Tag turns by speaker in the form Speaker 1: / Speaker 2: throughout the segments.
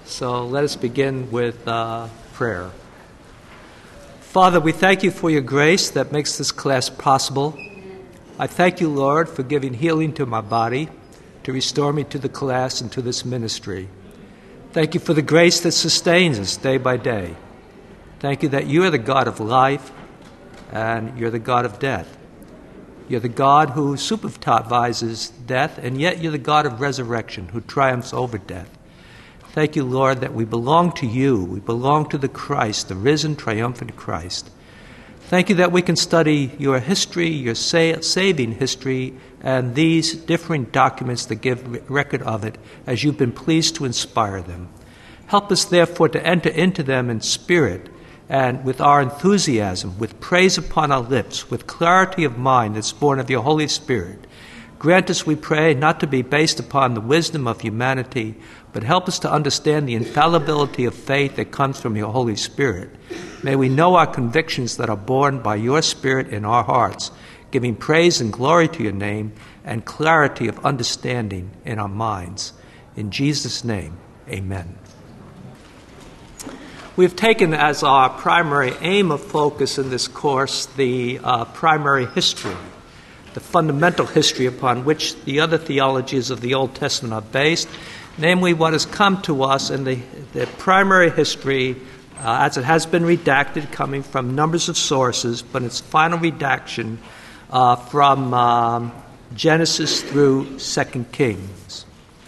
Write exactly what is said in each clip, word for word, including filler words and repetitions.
Speaker 1: So let us begin with uh, prayer. Father, we thank you for your grace that makes this class possible. I thank you, Lord, for giving healing to my body, to restore me to the class and to this ministry. Thank you for the grace that sustains us day by day. Thank you that you are the God of life and you're the God of death. You're the God who supervises death, and yet you're the God of resurrection who triumphs over death. Thank you, Lord, that we belong to you. We belong to the Christ, the risen, triumphant Christ. Thank you that we can study your history, your sa- saving history, and these differing documents that give record of it as you've been pleased to inspire them. Help us, therefore, to enter into them in spirit and with our enthusiasm, with praise upon our lips, with clarity of mind that's born of your Holy Spirit. Grant us, we pray, not to be based upon the wisdom of humanity, but help us to understand the infallibility of faith that comes from your Holy Spirit. May we know our convictions that are born by your Spirit in our hearts, giving praise and glory to your name and clarity of understanding in our minds. In Jesus' name, amen. We've taken as our primary aim of focus in this course the uh, primary history, the fundamental history upon which the other theologies of the Old Testament are based, namely what has come to us in the, the primary history uh, as it has been redacted, coming from numbers of sources, but its final redaction uh, from um, Genesis through Second Kings.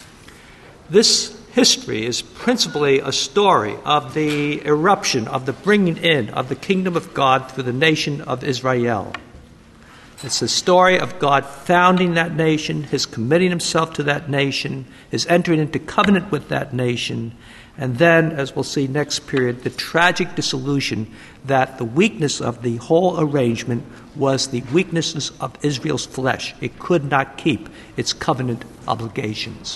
Speaker 1: This history is principally a story of the eruption, of the bringing in of the kingdom of God through the nation of Israel. It's a story of God founding that nation, his committing himself to that nation, his entering into covenant with that nation, and then, as we'll see next period, the tragic dissolution that the weakness of the whole arrangement was the weaknesses of Israel's flesh. It could not keep its covenant obligations.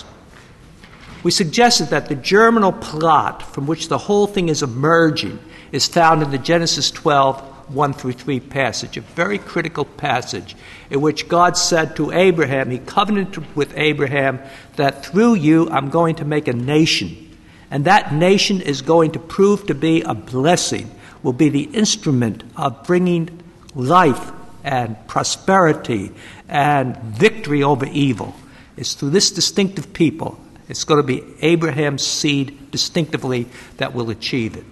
Speaker 1: We suggested that the germinal plot from which the whole thing is emerging is found in the Genesis twelve, one through three passage, a very critical passage in which God said to Abraham, he covenanted with Abraham that through you I'm going to make a nation, and that nation is going to prove to be a blessing, will be the instrument of bringing life and prosperity and victory over evil. It's through this distinctive people, it's going to be Abraham's seed distinctively that will achieve it.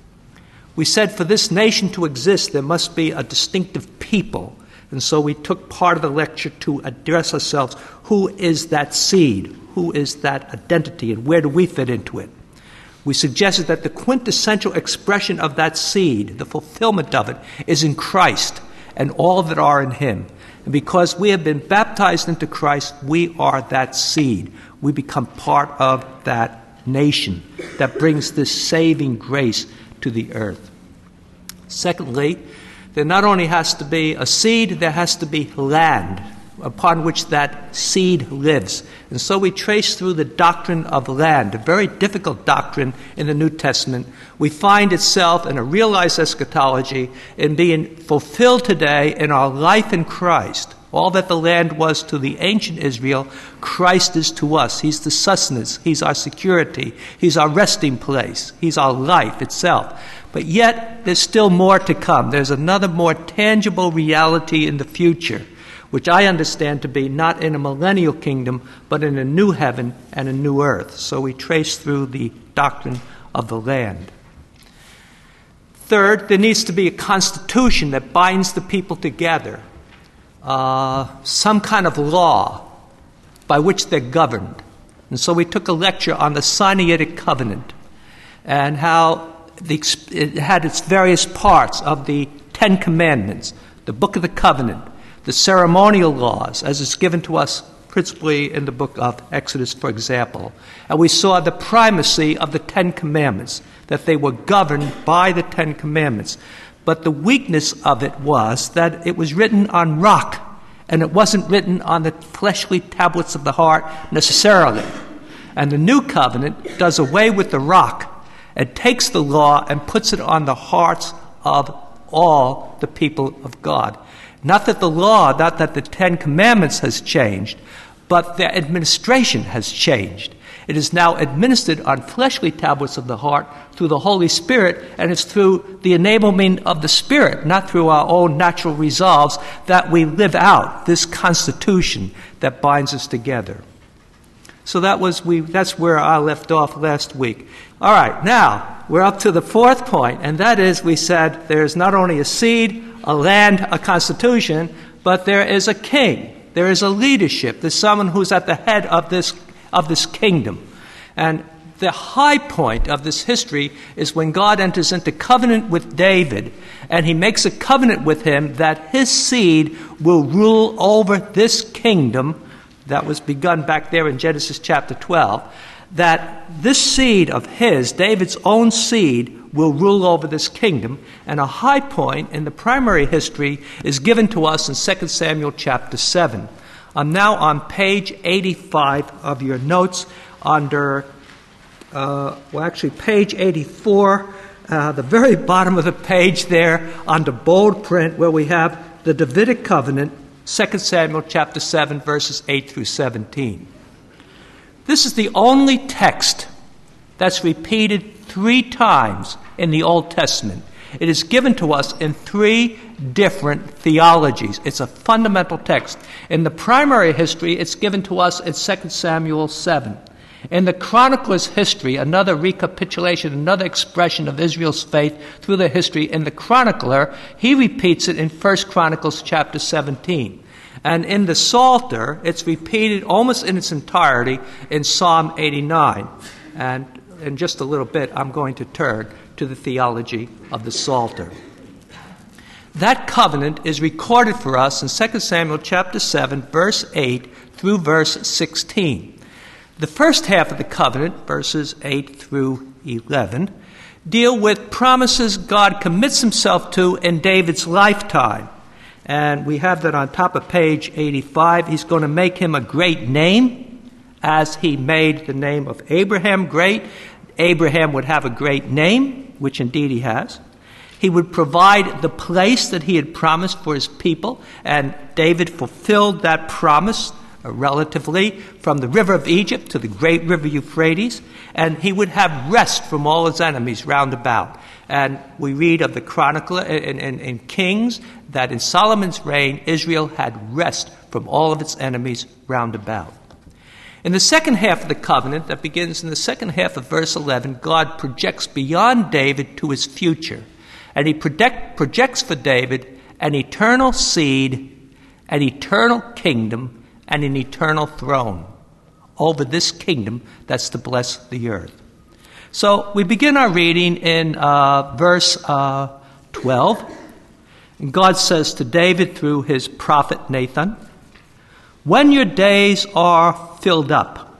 Speaker 1: We said for this nation to exist, there must be a distinctive people. And so we took part of the lecture to address ourselves. Who is that seed? Who is that identity? And where do we fit into it? We suggested that the quintessential expression of that seed, the fulfillment of it, is in Christ and all that are in him. And because we have been baptized into Christ, we are that seed. We become part of that nation that brings this saving grace to the earth. Secondly, there not only has to be a seed, there has to be land upon which that seed lives. And so we trace through the doctrine of land, a very difficult doctrine in the New Testament. We find itself in a realized eschatology in being fulfilled today in our life in Christ. All that the land was to the ancient Israel, Christ is to us. He's the sustenance. He's our security. He's our resting place. He's our life itself. But yet, there's still more to come. There's another more tangible reality in the future, which I understand to be not in a millennial kingdom, but in a new heaven and a new earth. So we trace through the doctrine of the land. Third, there needs to be a constitution that binds the people together. Uh, some kind of law by which they're governed. And so we took a lecture on the Sinaitic covenant and how the, it had its various parts of the Ten Commandments, the Book of the Covenant, the ceremonial laws, as it's given to us principally in the book of Exodus, for example. And we saw the primacy of the Ten Commandments, that they were governed by the Ten Commandments. But the weakness of it was that it was written on rock, and it wasn't written on the fleshly tablets of the heart necessarily. And the new covenant does away with the rock and takes the law and puts it on the hearts of all the people of God. Not that the law, not that the Ten Commandments has changed, but their administration has changed. It is now administered on fleshly tablets of the heart through the Holy Spirit, and it's through the enablement of the Spirit, not through our own natural resolves, that we live out this constitution that binds us together. So that was we. That's where I left off last week. All right, now we're up to the fourth point, and that is we said there's not only a seed, a land, a constitution, but there is a king. There is a leadership. There's someone who's at the head of this of this kingdom. And the high point of this history is when God enters into covenant with David, and he makes a covenant with him that his seed will rule over this kingdom that was begun back there in Genesis chapter twelve, that this seed of his, David's own seed, will rule over this kingdom. And a high point in the primary history is given to us in Second Samuel chapter seven. I'm now on page eighty-five of your notes under, uh, well, actually page eighty-four, uh, the very bottom of the page there under bold print where we have the Davidic covenant, Second Samuel chapter seven, verses eight through seventeen. This is the only text that's repeated three times in the Old Testament. It is given to us in three different theologies. It's a fundamental text. In the primary history, it's given to us in Second Samuel seven. In the chronicler's history, another recapitulation, another expression of Israel's faith through their history, in the chronicler, he repeats it in First Chronicles chapter seventeen. And in the Psalter, it's repeated almost in its entirety in Psalm eighty-nine. And in just a little bit, I'm going to turn to the theology of the Psalter. That covenant is recorded for us in Second Samuel chapter seven, verse eight through verse sixteen. The first half of the covenant, verses eight through eleven, deal with promises God commits himself to in David's lifetime. And we have that on top of page eighty-five. He's going to make him a great name, as he made the name of Abraham great. Abraham would have a great name, which indeed he has. He would provide the place that he had promised for his people, and David fulfilled that promise uh, relatively from the river of Egypt to the great river Euphrates, and he would have rest from all his enemies round about. And we read of the chronicler in, in, in Kings that in Solomon's reign, Israel had rest from all of its enemies round about. In the second half of the covenant, that begins in the second half of verse eleven, God projects beyond David to his future. And he project, projects for David an eternal seed, an eternal kingdom, and an eternal throne over this kingdom that's to bless the earth. So we begin our reading in uh, verse uh, twelve. And God says to David through his prophet Nathan, "When your days are filled up,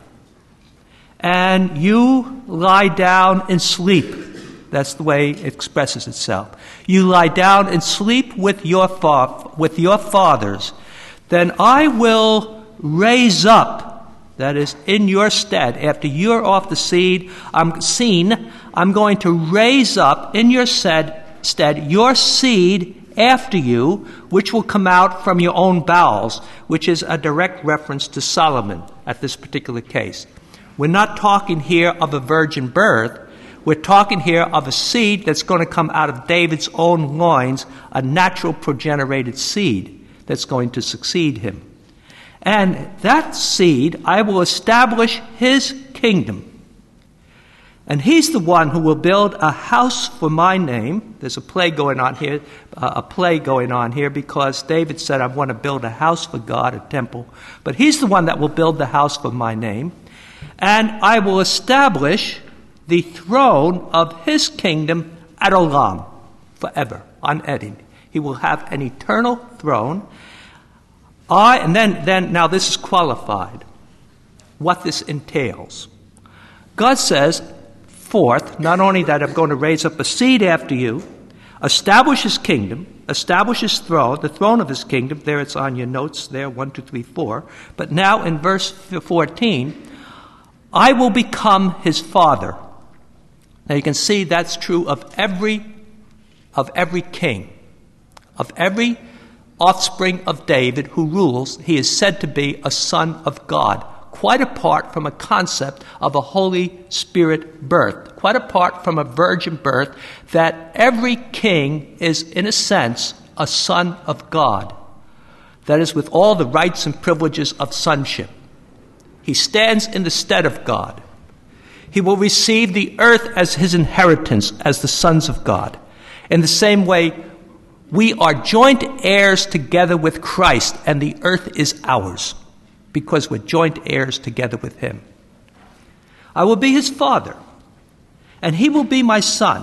Speaker 1: and you lie down and sleep," that's the way it expresses itself. "You lie down and sleep with your fa- with your fathers, then I will raise up," that is, in your stead, after you're off the seed, I'm seen, I'm going to raise up in your stead, stead your seed after you, which will come out from your own bowels, which is a direct reference to Solomon at this particular case. We're not talking here of a virgin birth. We're talking here of a seed that's going to come out of David's own loins, a natural progenerated seed that's going to succeed him. And that seed, I will establish his kingdom. And he's the one who will build a house for my name. There's a play going on here, uh, a play going on here because David said, I want to build a house for God, a temple. But he's the one that will build the house for my name. And I will establish the throne of his kingdom at Olam, forever, unending. He will have an eternal throne. I, and then, then, now this is qualified, what this entails. God says, fourth, not only that I'm going to raise up a seed after you, establish his kingdom, establish his throne, the throne of his kingdom, there it's on your notes there, one, two, three, four, but now in verse fourteen, I will become his father. Now you can see that's true of every, of every king, of every offspring of David who rules. He is said to be a son of God, quite apart from a concept of a Holy Spirit birth, quite apart from a virgin birth, that every king is, in a sense, a son of God. That is, with all the rights and privileges of sonship. He stands in the stead of God. He will receive the earth as his inheritance as the sons of God. In the same way, we are joint heirs together with Christ, and the earth is ours because we're joint heirs together with him. I will be his father, and he will be my son.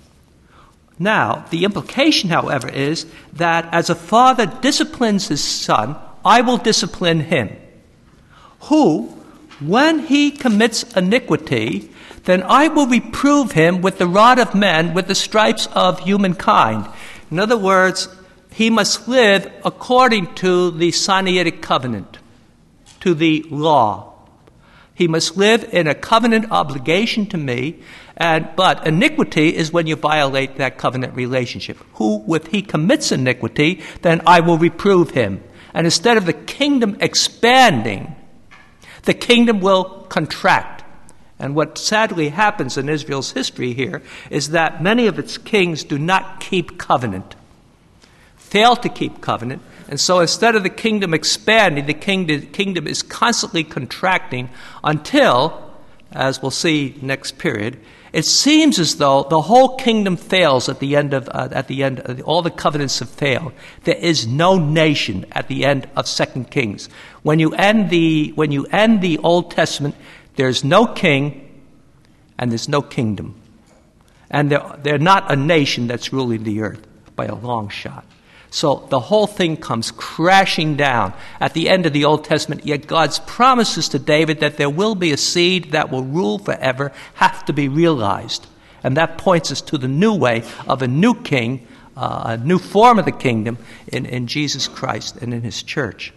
Speaker 1: Now, the implication, however, is that as a father disciplines his son, I will discipline him, who, when he commits iniquity, then I will reprove him with the rod of men, with the stripes of humankind. In other words, he must live according to the Sinaitic covenant, to the law. He must live in a covenant obligation to me, and but iniquity is when you violate that covenant relationship. Who, if he commits iniquity, then I will reprove him. And instead of the kingdom expanding, the kingdom will contract. And what sadly happens in Israel's history here is that many of its kings do not keep covenant, fail to keep covenant, and so instead of the kingdom expanding, the kingdom, kingdom is constantly contracting until, as we'll see next period, it seems as though the whole kingdom fails at the end of uh, at the end of, all the covenants have failed. There is no nation at the end of Second Kings. When you end the when you end the Old Testament, there's no king and there's no kingdom. And they're, they're not a nation that's ruling the earth by a long shot. So the whole thing comes crashing down at the end of the Old Testament, yet God's promises to David that there will be a seed that will rule forever have to be realized. And that points us to the new way of a new king, uh, a new form of the kingdom in, in Jesus Christ and in his church.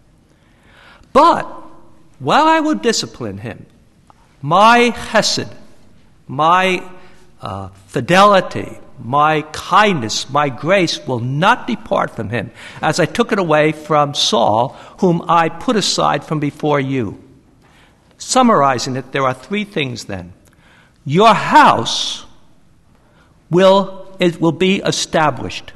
Speaker 1: But while I will discipline him, my chesed, my uh, fidelity, my kindness, my grace will not depart from him, as I took it away from Saul, whom I put aside from before you. Summarizing it, there are three things then. Your house will, it will be established.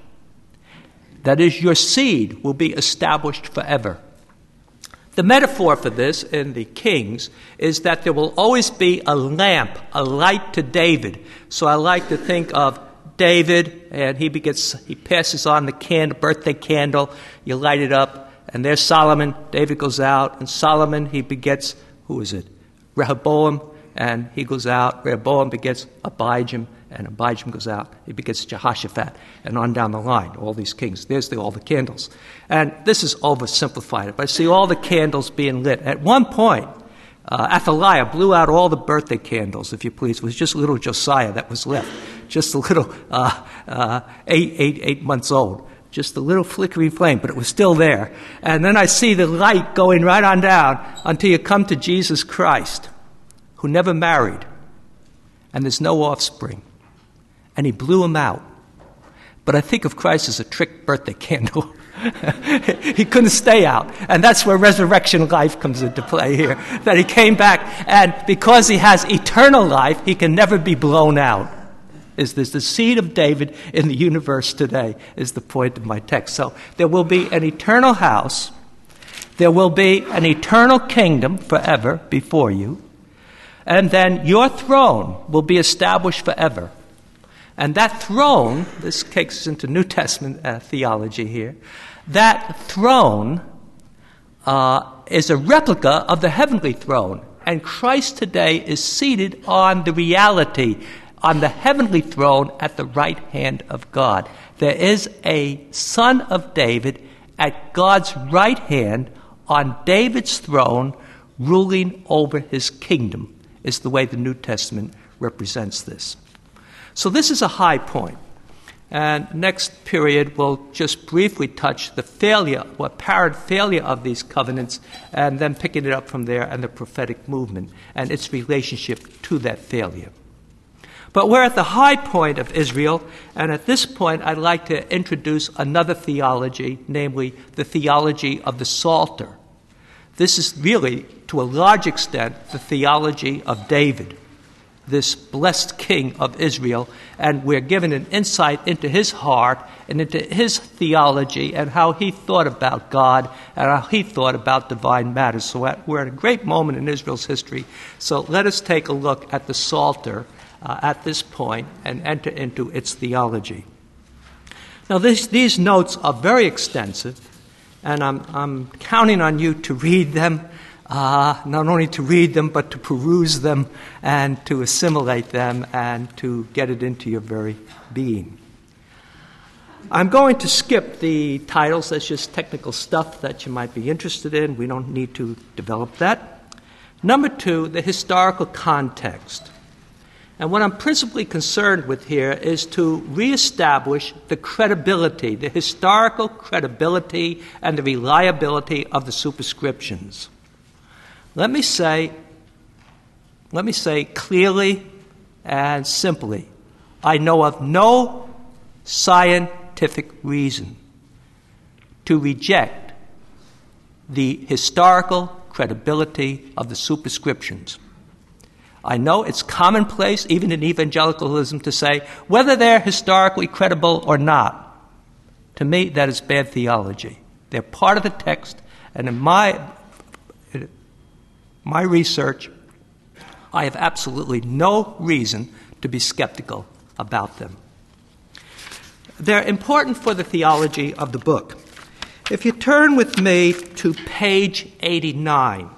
Speaker 1: That is, your seed will be established forever. The metaphor for this in the Kings is that there will always be a lamp, a light to David. So I like to think of David, and he begets, he passes on the candle, birthday candle, you light it up, and there's Solomon. David goes out, and Solomon, he begets, who is it? Rehoboam, and he goes out. Rehoboam begets Abijam, and Abijam goes out. He begets Jehoshaphat, and on down the line, all these kings. There's the, all the candles. And this is oversimplified, but I see all the candles being lit. At one point, uh, Athaliah blew out all the birthday candles, if you please. It was just little Josiah that was left. Just a little uh, uh, eight, eight, eight months old. Just a little flickering flame, but it was still there. And then I see the light going right on down until you come to Jesus Christ, who never married, and there's no offspring. And he blew him out. But I think of Christ as a trick birthday candle. He couldn't stay out. And that's where resurrection life comes into play here. That he came back, and because he has eternal life, he can never be blown out. Is this the seed of David in the universe today, is the point of my text. So there will be an eternal house. There will be an eternal kingdom forever before you. And then your throne will be established forever. And that throne, this takes us into New Testament uh, theology here, that throne uh, is a replica of the heavenly throne. And Christ today is seated on the reality, on the heavenly throne at the right hand of God. There is a son of David at God's right hand on David's throne, ruling over his kingdom, is the way the New Testament represents this. So this is a high point. And next period we'll just briefly touch the failure, or apparent failure of these covenants, and then picking it up from there and the prophetic movement and its relationship to that failure. But we're at the high point of Israel, and at this point I'd like to introduce another theology, namely the theology of the Psalter. This is really, to a large extent, the theology of David, this blessed king of Israel, and we're given an insight into his heart and into his theology and how he thought about God and how he thought about divine matters. So we're at a great moment in Israel's history. So let us take a look at the Psalter uh, at this point and enter into its theology. Now, this, these notes are very extensive, and I'm, I'm counting on you to read them, uh, not only to read them, but to peruse them and to assimilate them and to get it into your very being. I'm going to skip the titles. That's just technical stuff that you might be interested in. We don't need to develop that. Number two, the historical context. And what I'm principally concerned with here is to reestablish the credibility, the historical credibility and the reliability of the superscriptions. Let me say, let me say clearly and simply, I know of no scientific reason to reject the historical credibility of the superscriptions. I know it's commonplace, even in evangelicalism, to say whether they're historically credible or not. To me, that is bad theology. They're part of the text, and in my, in my research, I have absolutely no reason to be skeptical about them. They're important for the theology of the book. If you turn with me to page eighty-nine,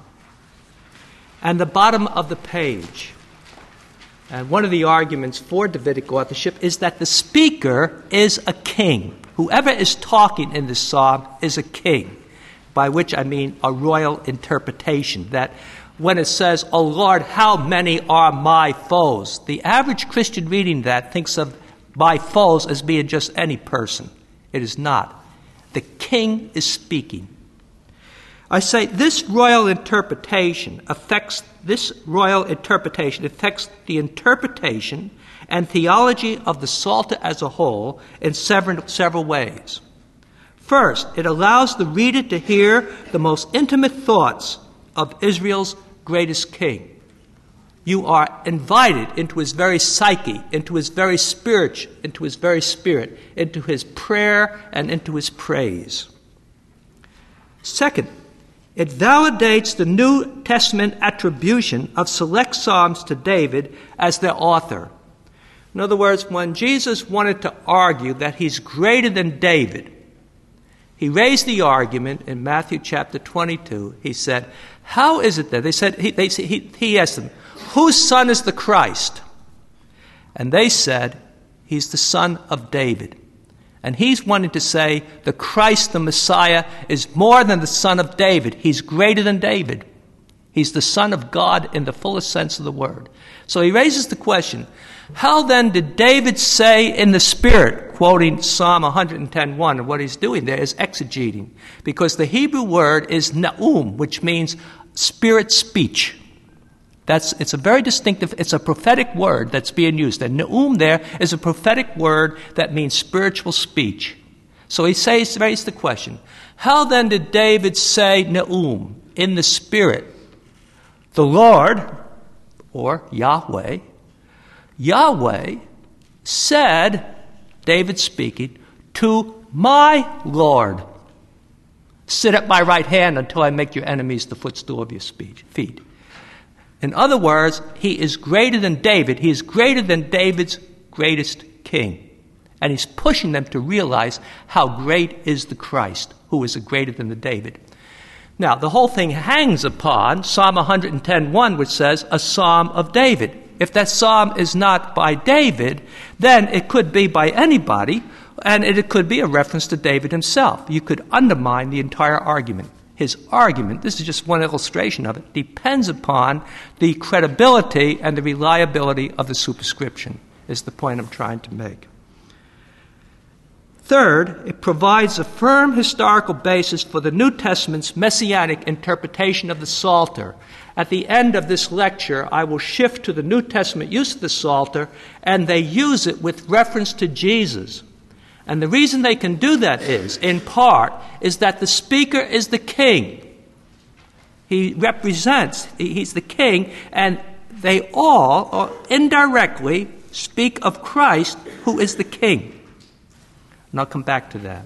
Speaker 1: and the bottom of the page, and one of the arguments for Davidic authorship is that the speaker is a king. Whoever is talking in this psalm is a king, by which I mean a royal interpretation, that when it says, "O Lord, how many are my foes?" the average Christian reading that thinks of my foes as being just any person. It is not. The king is speaking. I say this royal interpretation affects this royal interpretation affects the interpretation and theology of the Psalter as a whole in several, several ways. First, it allows the reader to hear the most intimate thoughts of Israel's greatest king. You are invited into his very psyche, into his very spirit, into his very spirit, into his prayer and into his praise. Second, it validates the New Testament attribution of select psalms to David as their author. In other words, when Jesus wanted to argue that he's greater than David, he raised the argument in Matthew chapter twenty-two. He said, how is it that, they said, he, they, he, he asked them, whose son is the Christ? And they said, he's the son of David. And he's wanting to say the Christ, the Messiah, is more than the son of David. He's greater than David. He's the Son of God in the fullest sense of the word. So he raises the question, how then did David say in the Spirit, quoting Psalm one ten one, and what he's doing there is exegeting, because the Hebrew word is na'um, which means spirit speech. That's, it's a very distinctive, it's a prophetic word that's being used. And na'um there is a prophetic word that means spiritual speech. So he says, raised the question, how then did David say na'um in the Spirit? The Lord, or Yahweh, Yahweh said, David speaking, to my Lord, sit at my right hand until I make your enemies the footstool of your feet. In other words, he is greater than David. He is greater than David's greatest king. And he's pushing them to realize how great is the Christ, who is greater than the David. Now, the whole thing hangs upon Psalm one ten one, which says, a psalm of David. If that psalm is not by David, then it could be by anybody, and it could be a reference to David himself. You could undermine the entire argument. His argument, this is just one illustration of it, depends upon the credibility and the reliability of the superscription, is the point I'm trying to make. Third, it provides a firm historical basis for the New Testament's messianic interpretation of the Psalter. At the end of this lecture, I will shift to the New Testament use of the Psalter, and they use it with reference to Jesus. And the reason they can do that is, in part, is that the speaker is the king. He represents, he's the king, and they all, or indirectly, speak of Christ, who is the king. And I'll come back to that.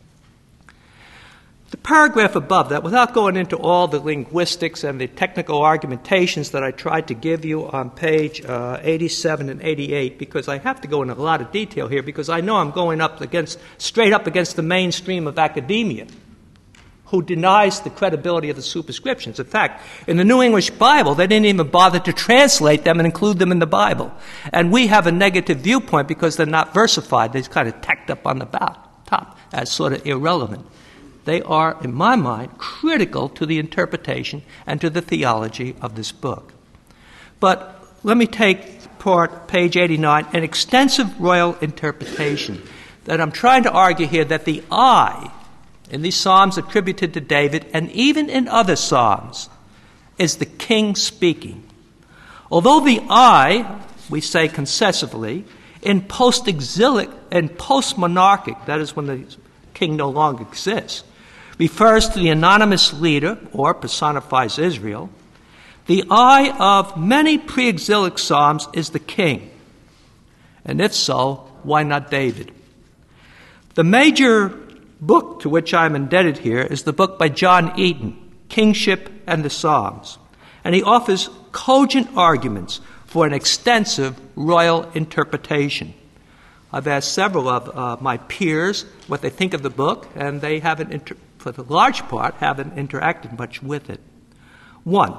Speaker 1: The paragraph above that, without going into all the linguistics and the technical argumentations that I tried to give you on page uh, eighty-seven and eighty-eight, because I have to go into a lot of detail here, because I know I'm going up against, straight up against the mainstream of academia, who denies the credibility of the superscriptions. In fact, in the New English Bible, they didn't even bother to translate them and include them in the Bible. And we have a negative viewpoint because they're not versified. They're kind of tacked up on the top as sort of irrelevant. They are, in my mind, critical to the interpretation and to the theology of this book. But let me take part, page eighty-nine, an extensive royal interpretation that I'm trying to argue here that the I, in these psalms attributed to David, and even in other psalms, is the king speaking. Although the I, we say concessively, in post-exilic and post-monarchic, that is when the king no longer exists, refers to the anonymous leader, or personifies Israel, the I of many pre-exilic psalms is the king. And if so, why not David? The major book to which I'm indebted here is the book by John Eaton, Kingship and the Psalms. And he offers cogent arguments for an extensive royal interpretation. I've asked several of uh, my peers what they think of the book, and they haven't, inter- for the large part, haven't interacted much with it. One,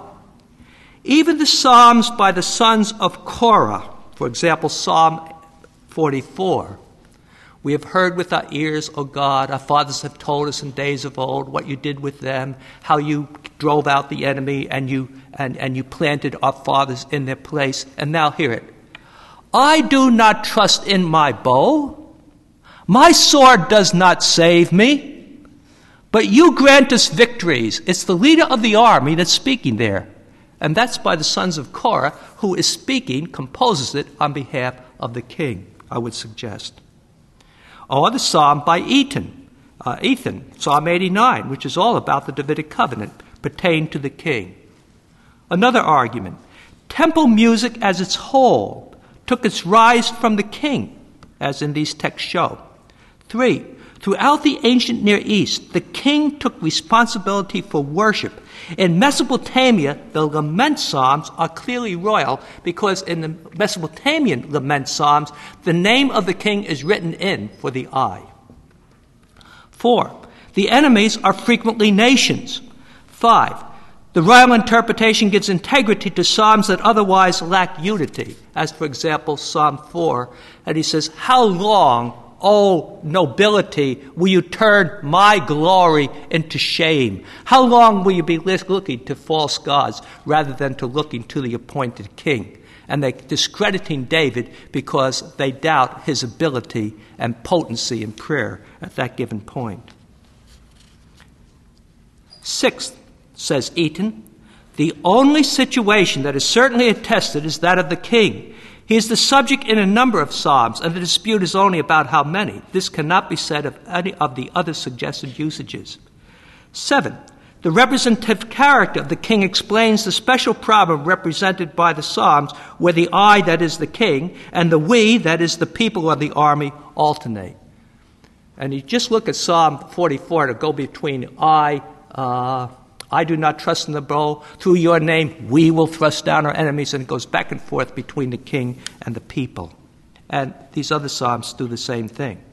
Speaker 1: even the Psalms by the sons of Korah, for example, Psalm forty-four, we have heard with our ears, O God, our fathers have told us in days of old what you did with them, how you drove out the enemy and you and, and you planted our fathers in their place. And now hear it. I do not trust in my bow. My sword does not save me. But you grant us victories. It's the leader of the army that's speaking there. And that's by the sons of Korah, who is speaking, composes it on behalf of the king, I would suggest. Or the psalm by Ethan, uh, Ethan, Psalm eighty-nine, which is all about the Davidic covenant, pertain to the king. Another argument, temple music as its whole took its rise from the king, as in these texts show. Three, throughout the ancient Near East, the king took responsibility for worship. In Mesopotamia, the lament psalms are clearly royal because in the Mesopotamian lament psalms, the name of the king is written in for the I. Four, the enemies are frequently nations. Five, the royal interpretation gives integrity to psalms that otherwise lack unity, as, for example, Psalm four, and he says, how long, O nobility, will you turn my glory into shame? How long will you be looking to false gods rather than to looking to the appointed king? And they're discrediting David because they doubt his ability and potency in prayer at that given point. Sixth, says Eaton, the only situation that is certainly attested is that of the king. He is the subject in a number of psalms, and the dispute is only about how many. This cannot be said of any of the other suggested usages. Seven, the representative character of the king explains the special problem represented by the psalms where the I, that is the king, and the we, that is the people of the army, alternate. And you just look at Psalm forty-four to go between I, uh, I do not trust in the bow. Through your name, we will thrust down our enemies. And it goes back and forth between the king and the people. And these other psalms do the same thing.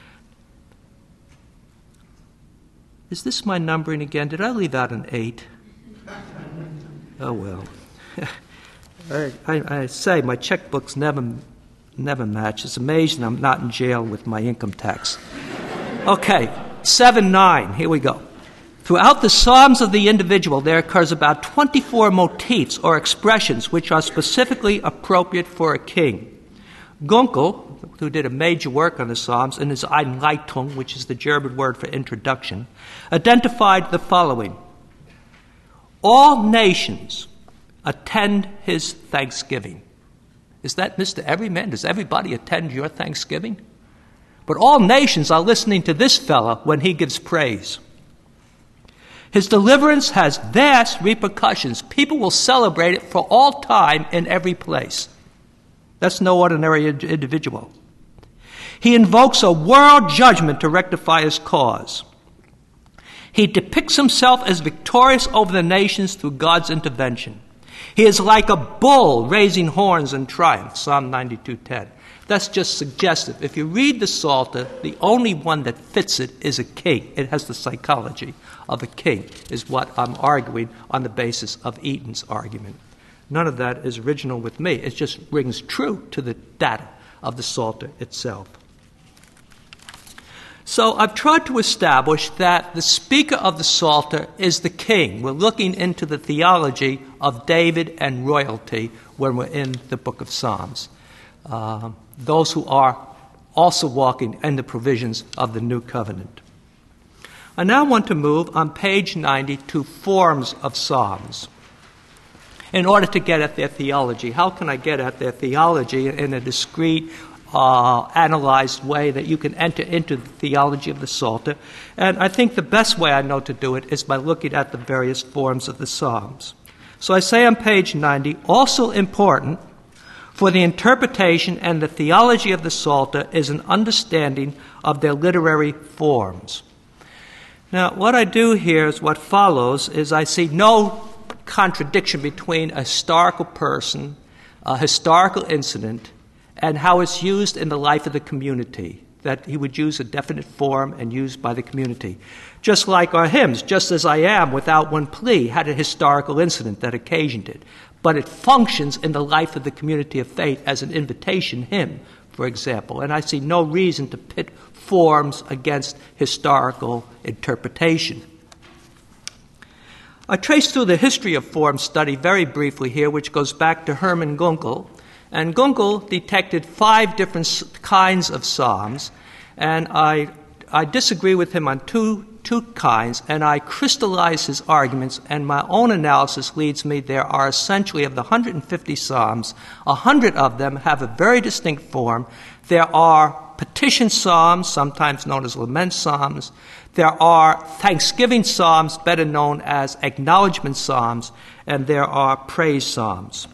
Speaker 1: Is this my numbering again? Did I leave out an eight? Oh, well. I, I, I say my checkbooks never, never match. It's amazing I'm not in jail with my income tax. Okay, seven, nine. Here we go. Throughout the Psalms of the individual, there occurs about twenty-four motifs or expressions which are specifically appropriate for a king. Gunkel, who did a major work on the Psalms in his Einleitung, which is the German word for introduction, identified the following. All nations attend his thanksgiving. Is that Mister Everyman? Does everybody attend your thanksgiving? But all nations are listening to this fellow when he gives praise. His deliverance has vast repercussions. People will celebrate it for all time in every place. That's no ordinary individual. He invokes a world judgment to rectify his cause. He depicts himself as victorious over the nations through God's intervention. He is like a bull raising horns in triumph, Psalm ninety-two ten. That's just suggestive. If you read the Psalter, the only one that fits it is a king. It has the psychology of a king, is what I'm arguing on the basis of Eaton's argument. None of that is original with me. It just rings true to the data of the Psalter itself. So I've tried to establish that the speaker of the Psalter is the king. We're looking into the theology of David and royalty when we're in the book of Psalms. Uh, those who are also walking in the provisions of the new covenant. I now want to move on page ninety to forms of Psalms in order to get at their theology. How can I get at their theology in a discrete, uh, analyzed way that you can enter into the theology of the Psalter? And I think the best way I know to do it is by looking at the various forms of the Psalms. So I say on page ninety, also important for the interpretation and the theology of the Psalter is an understanding of their literary forms. Now, what I do here is what follows is I see no contradiction between a historical person, a historical incident, and how it's used in the life of the community, that he would use a definite form and used by the community. Just like our hymns, Just As I Am, Without One Plea, had a historical incident that occasioned it. But it functions in the life of the community of faith as an invitation hymn, for example. And I see no reason to pit forms against historical interpretation. I trace through the history of form study very briefly here, which goes back to Hermann Gunkel. And Gunkel detected five different kinds of psalms, and I I disagree with him on two two kinds, and I crystallize his arguments, and my own analysis leads me there are essentially, of the one hundred fifty psalms, one hundred of them have a very distinct form. There are petition psalms, sometimes known as lament psalms. There are thanksgiving psalms, better known as acknowledgement psalms, and there are praise psalms.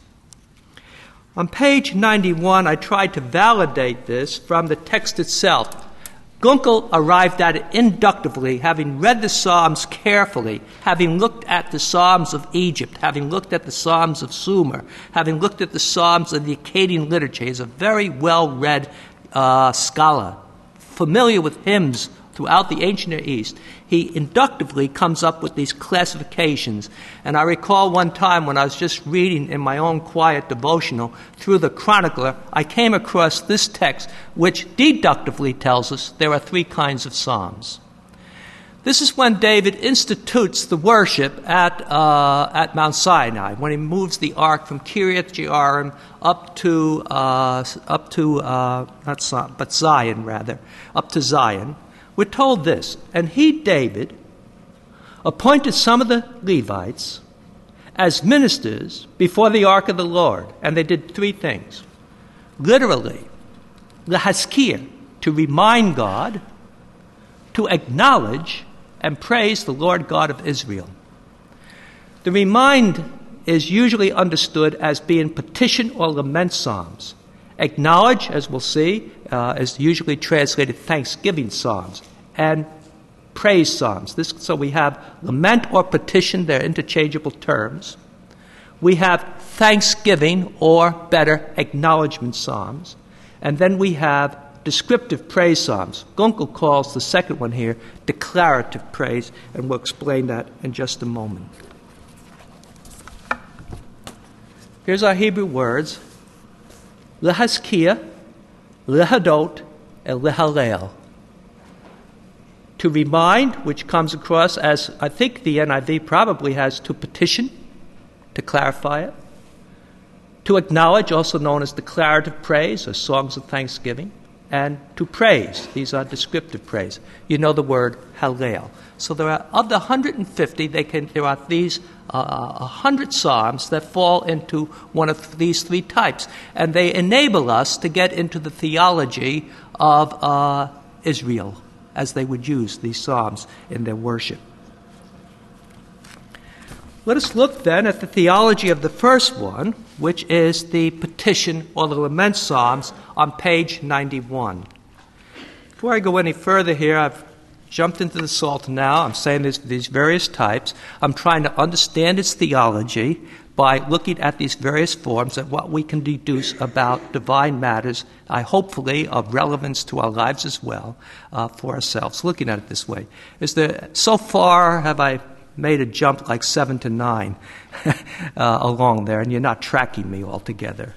Speaker 1: On page ninety-one, I tried to validate this from the text itself. Gunkel arrived at it inductively, having read the Psalms carefully, having looked at the Psalms of Egypt, having looked at the Psalms of Sumer, having looked at the Psalms of the Akkadian liturgy. He's a very well-read uh, scholar, familiar with hymns throughout the ancient Near East. He inductively comes up with these classifications. And I recall one time when I was just reading in my own quiet devotional through the chronicler, I came across this text which deductively tells us there are three kinds of psalms. This is when David institutes the worship at uh, at Mount Sinai, when he moves the ark from Kiriath Jearim up to uh, up to uh, not Zion, but Zion rather, up to Zion. We're told this, and he, David, appointed some of the Levites as ministers before the ark of the Lord, and they did three things. Literally, lehazkir, to remind God, to acknowledge and praise the Lord God of Israel. The remind is usually understood as being petition or lament psalms. Acknowledge, as we'll see, uh, is usually translated thanksgiving psalms and praise psalms. This, so we have lament or petition, they're interchangeable terms. We have thanksgiving, or better, acknowledgement psalms. And then we have descriptive praise psalms. Gunkel calls the second one here declarative praise, and we'll explain that in just a moment. Here's our Hebrew words: lehazkiah, lehadot, and lehalel. To remind, which comes across as, I think the N I V probably has to petition, to clarify it. To acknowledge, also known as declarative praise or songs of thanksgiving. And to praise, these are descriptive praise. You know the word hallel. So there are, of the one hundred fifty, they can, there are these uh, one hundred psalms that fall into one of these three types. And they enable us to get into the theology of uh, Israel, as they would use these psalms in their worship. Let us look then at the theology of the first one, which is the petition or the lament psalms on page ninety-one. Before I go any further here, I've jumped into the Psalter now. I'm saying there's these various types. I'm trying to understand its theology by looking at these various forms and what we can deduce about divine matters, I hopefully of relevance to our lives as well, uh, for ourselves, looking at it this way. Is there, so far have I made a jump like seven to nine uh, along there, and you're not tracking me altogether.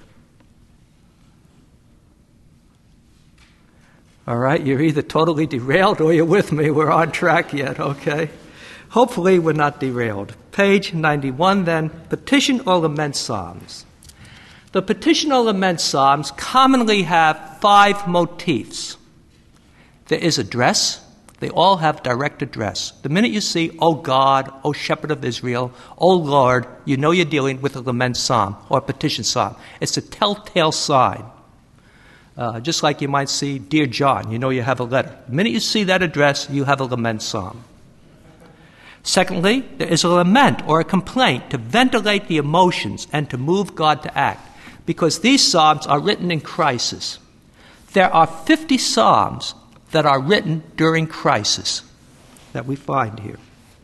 Speaker 1: All right, you're either totally derailed or you're with me. We're on track yet, okay? Hopefully we're not derailed. Page ninety-one then, petition or lament psalms. The petition or lament psalms commonly have five motifs. There is address. They all have direct address. The minute you see, O God, O Shepherd of Israel, O Lord, you know you're dealing with a lament psalm or a petition psalm. It's a telltale sign. Uh, just like you might see, Dear John, you know you have a letter. The minute you see that address, you have a lament psalm. Secondly, there is a lament or a complaint to ventilate the emotions and to move God to act, because these psalms are written in crisis. There are fifty psalms that are written during crisis that we find here.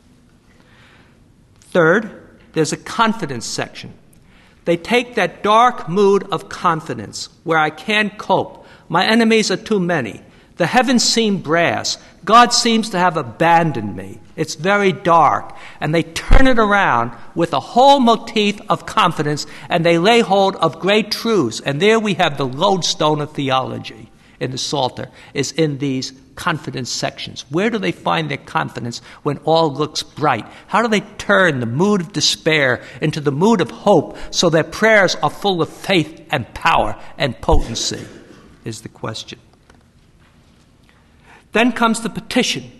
Speaker 1: Third, there's a confidence section. They take that dark mood of confidence where I can't cope. My enemies are too many. The heavens seem brass. God seems to have abandoned me. It's very dark. And they turn it around with a whole motif of confidence, and they lay hold of great truths. And there we have the lodestone of theology in the Psalter, is in these confidence sections. Where do they find their confidence when all looks bright? How do they turn the mood of despair into the mood of hope so their prayers are full of faith and power and potency, is the question. Then comes the petition.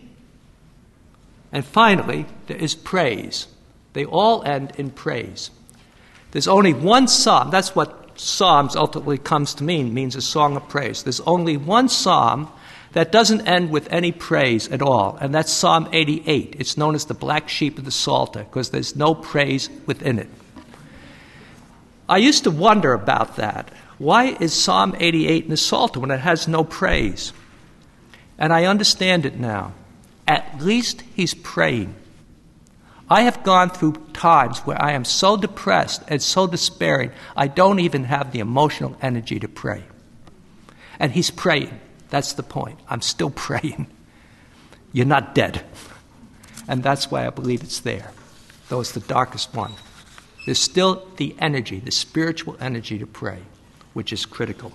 Speaker 1: And finally, there is praise. They all end in praise. There's only one psalm. That's what Psalms ultimately comes to mean, means a song of praise. There's only one psalm that doesn't end with any praise at all, and that's Psalm eighty-eight. It's known as the black sheep of the Psalter because there's no praise within it. I used to wonder about that. Why is Psalm eighty-eight in the Psalter when it has no praise? And I understand it now. At least he's praying. I have gone through times where I am so depressed and so despairing, I don't even have the emotional energy to pray. And he's praying. That's the point. I'm still praying. You're not dead. And that's why I believe it's there, though it's the darkest one. There's still the energy, the spiritual energy to pray, which is critical.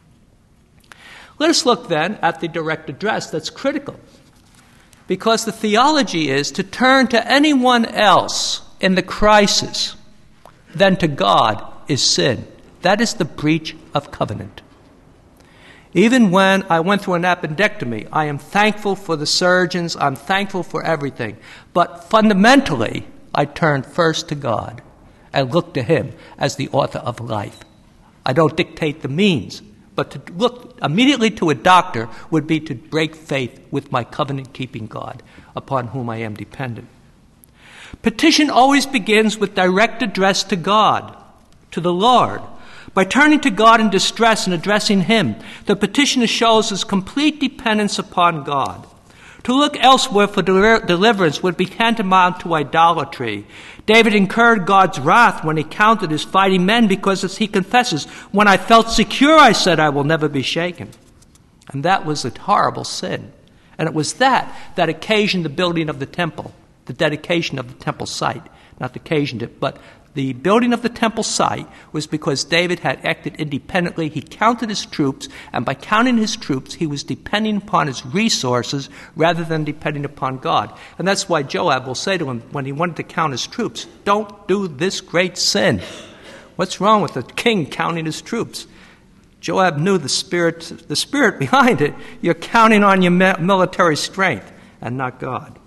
Speaker 1: Let us look then at the direct address that's critical. Because the theology is to turn to anyone else in the crisis than to God is sin. That is the breach of covenant. Even when I went through an appendectomy, I am thankful for the surgeons, I'm thankful for everything. But fundamentally, I turned first to God and looked to Him as the author of life. I don't dictate the means. But to look immediately to a doctor would be to break faith with my covenant-keeping God, upon whom I am dependent. Petition always begins with direct address to God, to the Lord. By turning to God in distress and addressing Him, the petitioner shows his complete dependence upon God. To look elsewhere for del- deliverance would be tantamount to idolatry. David incurred God's wrath when he counted his fighting men because, as he confesses, when I felt secure, I said, I will never be shaken. And that was a horrible sin. And it was that that occasioned the building of the temple, the dedication of the temple site. Not occasioned it, but the building of the temple site was because David had acted independently. He counted his troops, and by counting his troops, he was depending upon his resources rather than depending upon God. And that's why Joab will say to him when he wanted to count his troops, don't do this great sin. What's wrong with the king counting his troops? Joab knew the spirit, the spirit behind it. You're counting on your military strength and not God.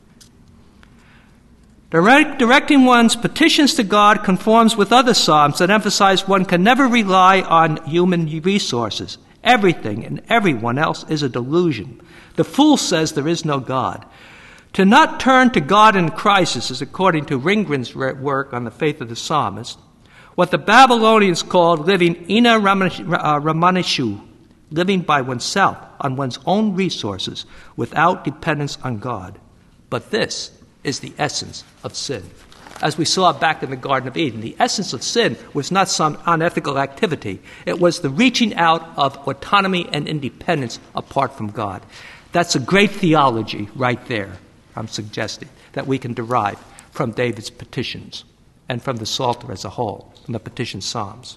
Speaker 1: Direct, directing one's petitions to God conforms with other psalms that emphasize one can never rely on human resources. Everything and everyone else is a delusion. The fool says there is no God. To not turn to God in crisis is, according to Ringren's work on the faith of the psalmist, what the Babylonians called living ina ramanishu, living by oneself, on one's own resources, without dependence on God. But this is the essence of sin. As we saw back in the Garden of Eden, the essence of sin was not some unethical activity. It was the reaching out of autonomy and independence apart from God. That's a great theology right there, I'm suggesting, that we can derive from David's petitions and from the Psalter as a whole, from the petition Psalms.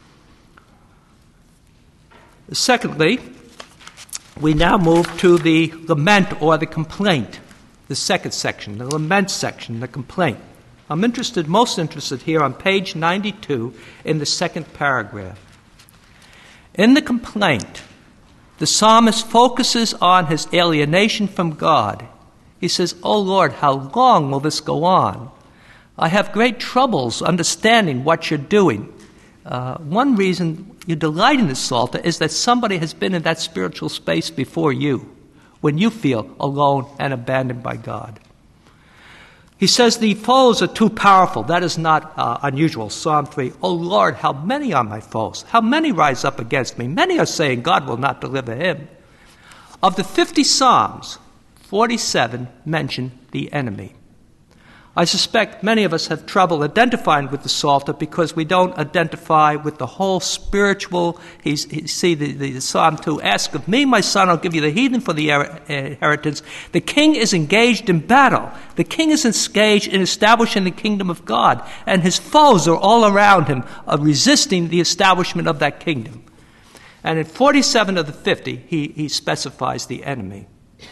Speaker 1: Secondly, we now move to the lament or the complaint, the second section, the lament section, the complaint. I'm interested, most interested here on page ninety-two in the second paragraph. In the complaint, the psalmist focuses on his alienation from God. He says, "Oh Lord, how long will this go on? I have great troubles understanding what you're doing." Uh, one reason you delight in the Psalter is that somebody has been in that spiritual space before you, when you feel alone and abandoned by God. He says the foes are too powerful. That is not uh, unusual. Psalm three, "Oh Lord, how many are my foes? How many rise up against me? Many are saying God will not deliver him." Of the fifty psalms, forty-seven mention the enemy. I suspect many of us have trouble identifying with the Psalter because we don't identify with the whole spiritual. He's, he, see the, the Psalm two, "Ask of me, my son, I'll give you the heathen for the inheritance." The king is engaged in battle. The king is engaged in establishing the kingdom of God, and his foes are all around him, uh, resisting the establishment of that kingdom. And in forty-seven of the fifty, he, he specifies the enemy,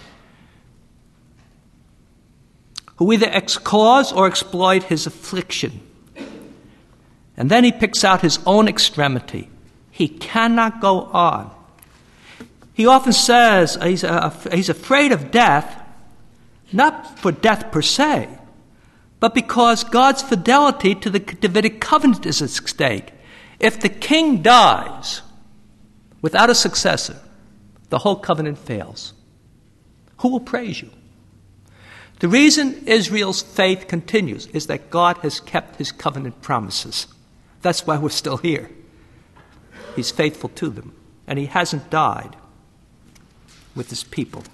Speaker 1: who either cause or exploit his affliction. And then he picks out his own extremity. He cannot go on. He often says he's, uh, he's afraid of death, not for death per se, but because God's fidelity to the Davidic covenant is at stake. If the king dies without a successor, the whole covenant fails. Who will praise you? The reason Israel's faith continues is that God has kept his covenant promises. That's why we're still here. He's faithful to them, and he hasn't died with his people.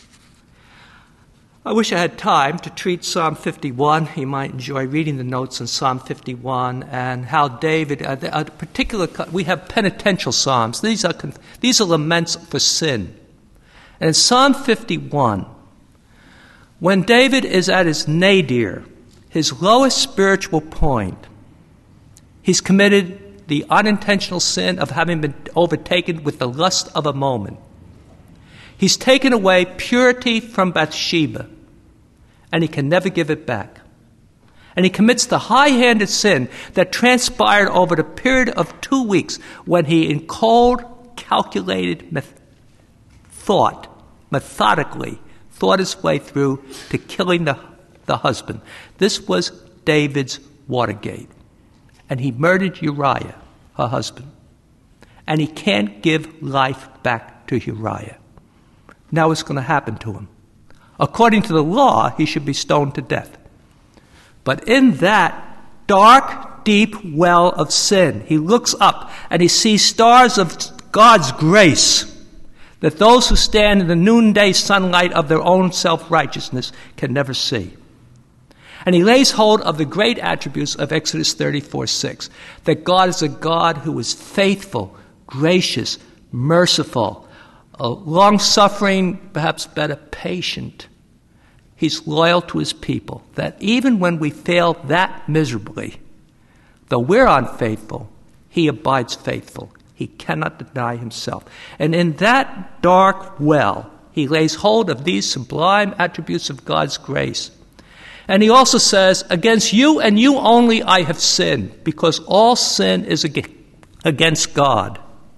Speaker 1: I wish I had time to treat Psalm fifty-one. You might enjoy reading the notes on Psalm fifty-one and how David, uh, a particular, we have penitential psalms. These are, these are laments for sin. And in Psalm fifty-one, when David is at his nadir, his lowest spiritual point, he's committed the unintentional sin of having been overtaken with the lust of a moment. He's taken away purity from Bathsheba, and he can never give it back. And he commits the high-handed sin that transpired over the period of two weeks when he, in cold, calculated meth- thought, methodically, thought his way through to killing the, the husband. This was David's Watergate. And he murdered Uriah, her husband. And he can't give life back to Uriah. Now what's going to happen to him? According to the law, he should be stoned to death. But in that dark, deep well of sin, he looks up and he sees stars of God's grace that those who stand in the noonday sunlight of their own self-righteousness can never see. And he lays hold of the great attributes of Exodus thirty-four six, that God is a God who is faithful, gracious, merciful, uh, long-suffering, perhaps better, patient. He's loyal to his people, that even when we fail that miserably, though we're unfaithful, he abides faithful. He cannot deny himself. And in that dark well, he lays hold of these sublime attributes of God's grace. And he also says, "Against you and you only I have sinned," because all sin is against God.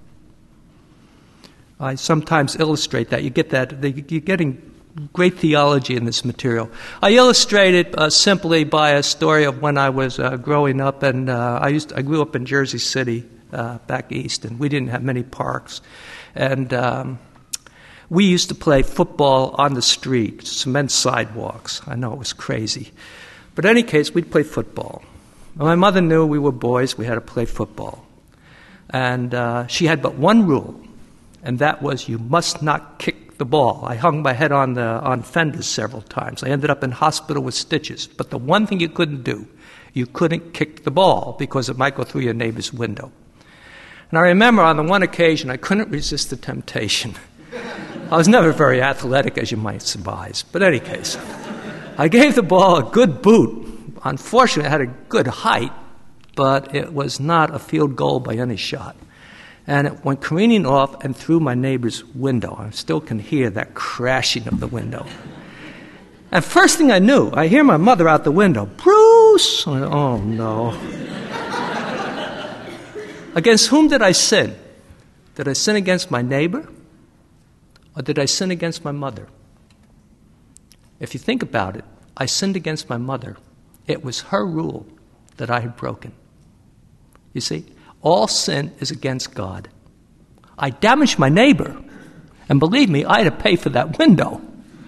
Speaker 1: I sometimes illustrate that. You get that. You're getting great theology in this material. I illustrate it uh, simply by a story of when I was uh, growing up, and uh, I used to, I grew up in Jersey City, uh, back east, and we didn't have many parks. And um, We used to play football on the street, cement sidewalks. I know, it was crazy. But in any case, we'd play football. And my mother knew we were boys, we had to play football. And uh, she had but one rule, and that was you must not kick the ball. I hung my head on the on fenders several times. I ended up in hospital with stitches. But the one thing you couldn't do, you couldn't kick the ball because it might go through your neighbor's window. And I remember on the one occasion, I couldn't resist the temptation. I was never very athletic, as you might surmise. But in any case, I gave the ball a good boot. Unfortunately, I had a good height, but it was not a field goal by any shot. And it went careening off and through my neighbor's window. I still can hear that crashing of the window. And first thing I knew, I hear my mother out the window, "Bruce!" I, oh, no. Against whom did I sin? Did I sin against my neighbor? Or did I sin against my mother? If you think about it, I sinned against my mother. It was her rule that I had broken. You see, all sin is against God. I damaged my neighbor, and believe me, I had to pay for that window.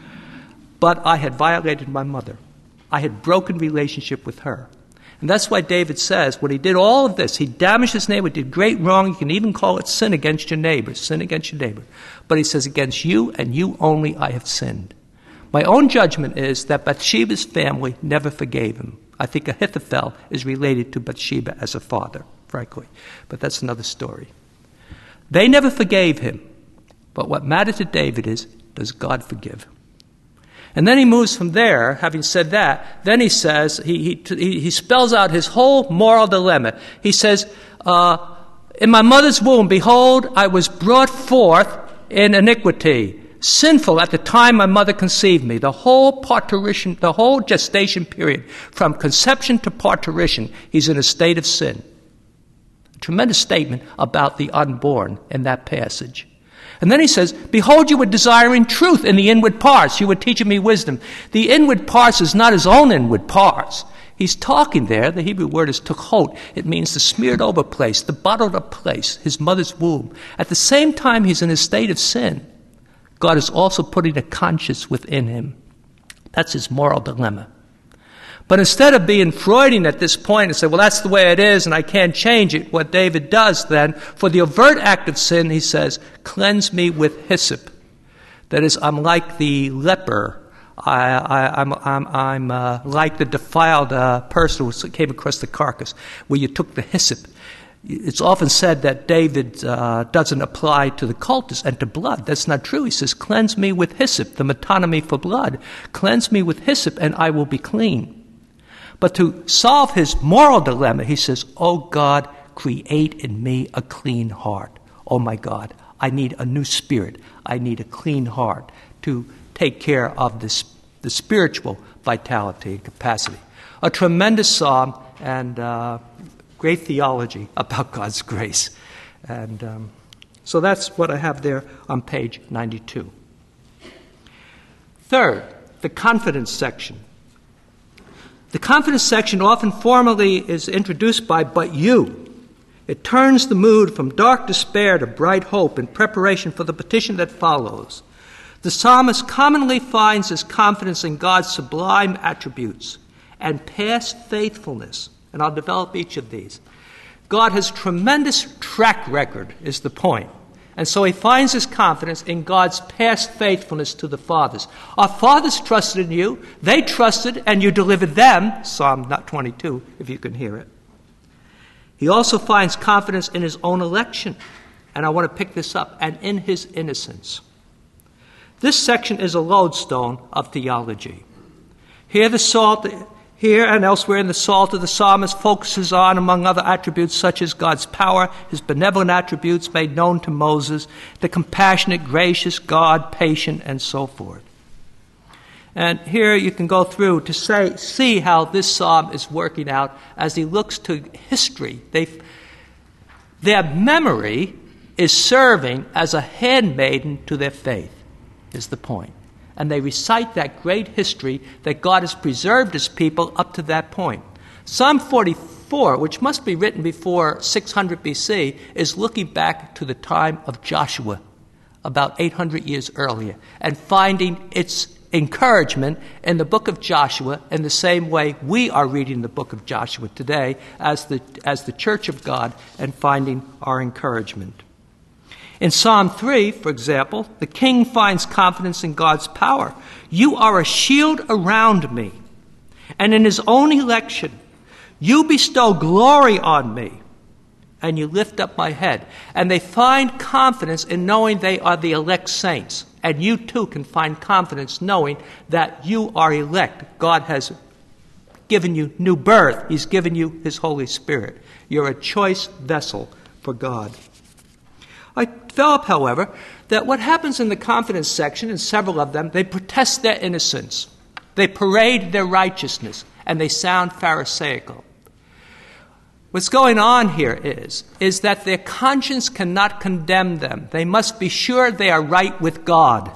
Speaker 1: But I had violated my mother. I had broken relationship with her. And that's why David says, when he did all of this, he damaged his neighbor, did great wrong. You can even call it sin against your neighbor, sin against your neighbor. But he says, against you and you only I have sinned. My own judgment is that Bathsheba's family never forgave him. I think Ahithophel is related to Bathsheba as a father, frankly. But that's another story. They never forgave him. But what mattered to David is, does God forgive? And then he moves from there, having said that, then he says, he he, he spells out his whole moral dilemma. He says, uh, in my mother's womb, behold, I was brought forth in iniquity, sinful at the time my mother conceived me. The whole parturition, the whole gestation period, from conception to parturition, he's in a state of sin. A tremendous statement about the unborn in that passage. And then he says, behold, you were desiring truth in the inward parts. You were teaching me wisdom. The inward parts is not his own inward parts. He's talking there. The Hebrew word is tuchot. It means the smeared over place, the bottled up place, his mother's womb. At the same time he's in a state of sin, God is also putting a conscience within him. That's his moral dilemma. But instead of being Freudian at this point and say, well, that's the way it is and I can't change it, what David does then, for the overt act of sin, he says, cleanse me with hyssop. That is, I'm like the leper. I, I, I'm, I'm, I'm uh, like the defiled uh, person who came across the carcass, where you took the hyssop. It's often said that David uh, doesn't apply to the cultists and to blood. That's not true. He says, cleanse me with hyssop, the metonymy for blood. Cleanse me with hyssop and I will be clean. But to solve his moral dilemma, he says, oh God, create in me a clean heart. Oh my God, I need a new spirit. I need a clean heart to take care of this, the spiritual vitality and capacity. A tremendous psalm and uh, great theology about God's grace. And um, so that's what I have there on page ninety-two. Third, the confidence section. The confidence section often formally is introduced by "but you." It turns the mood from dark despair to bright hope in preparation for the petition that follows. The psalmist commonly finds his confidence in God's sublime attributes and past faithfulness, and I'll develop each of these. God has tremendous track record, is the point. And so he finds his confidence in God's past faithfulness to the fathers. Our fathers trusted in you. They trusted, and you delivered them. Psalm twenty-two, if you can hear it. He also finds confidence in his own election. And I want to pick this up. And in his innocence. This section is a lodestone of theology. Here the salt... Here and elsewhere in the Psalter, the psalmist focuses on, among other attributes, such as God's power, his benevolent attributes made known to Moses, the compassionate, gracious God, patient, and so forth. And here you can go through to say, see how this psalm is working out as he looks to history. They've, their memory is serving as a handmaiden to their faith, is the point. And they recite that great history that God has preserved his people up to that point. Psalm forty-four, which must be written before six hundred B C, is looking back to the time of Joshua, about eight hundred years earlier, and finding its encouragement in the book of Joshua in the same way we are reading the book of Joshua today as the, as the Church of God, and finding our encouragement. In Psalm three, for example, the king finds confidence in God's power. You are a shield around me, and in his own election, you bestow glory on me, and you lift up my head. And they find confidence in knowing they are the elect saints. And you too can find confidence knowing that you are elect. God has given you new birth. He's given you his Holy Spirit. You're a choice vessel for God. I develop, however, that what happens in the confidence section, in several of them, they protest their innocence. They parade their righteousness, and they sound pharisaical. What's going on here is, is that their conscience cannot condemn them. They must be sure they are right with God.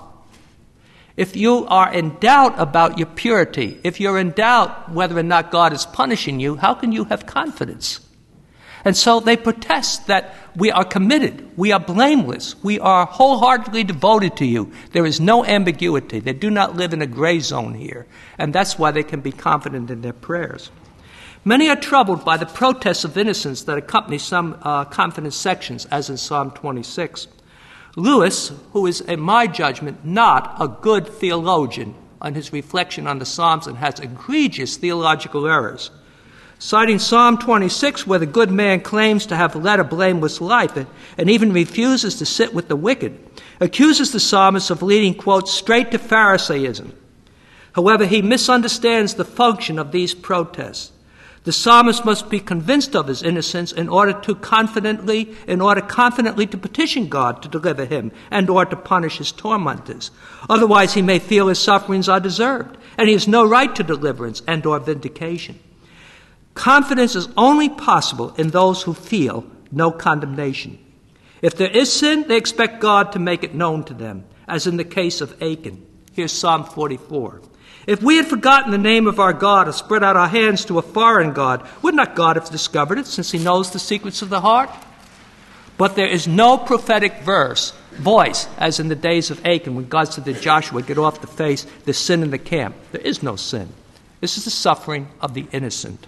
Speaker 1: If you are in doubt about your purity, if you're in doubt whether or not God is punishing you, how can you have confidence? And so they protest that we are committed, we are blameless, we are wholeheartedly devoted to you. There is no ambiguity. They do not live in a gray zone here. And that's why they can be confident in their prayers. Many are troubled by the protests of innocence that accompany some uh, confidence sections, as in Psalm twenty-six. Lewis, who is, in my judgment, not a good theologian on his reflection on the Psalms and has egregious theological errors, citing Psalm twenty-six, where the good man claims to have led a blameless life and, and even refuses to sit with the wicked, accuses the psalmist of leading, quote, straight to Pharisaism. However, he misunderstands the function of these protests. The psalmist must be convinced of his innocence in order to confidently, in order confidently to petition God to deliver him and or to punish his tormentors. Otherwise, he may feel his sufferings are deserved, and he has no right to deliverance and or vindication. Confidence is only possible in those who feel no condemnation. If there is sin, they expect God to make it known to them, as in the case of Achan. Here's Psalm forty-four. If we had forgotten the name of our God or spread out our hands to a foreign God, would not God have discovered it, since he knows the secrets of the heart? But there is no prophetic verse, voice, as in the days of Achan, when God said to Joshua, get off the face, the sin in the camp. There is no sin. This is the suffering of the innocent.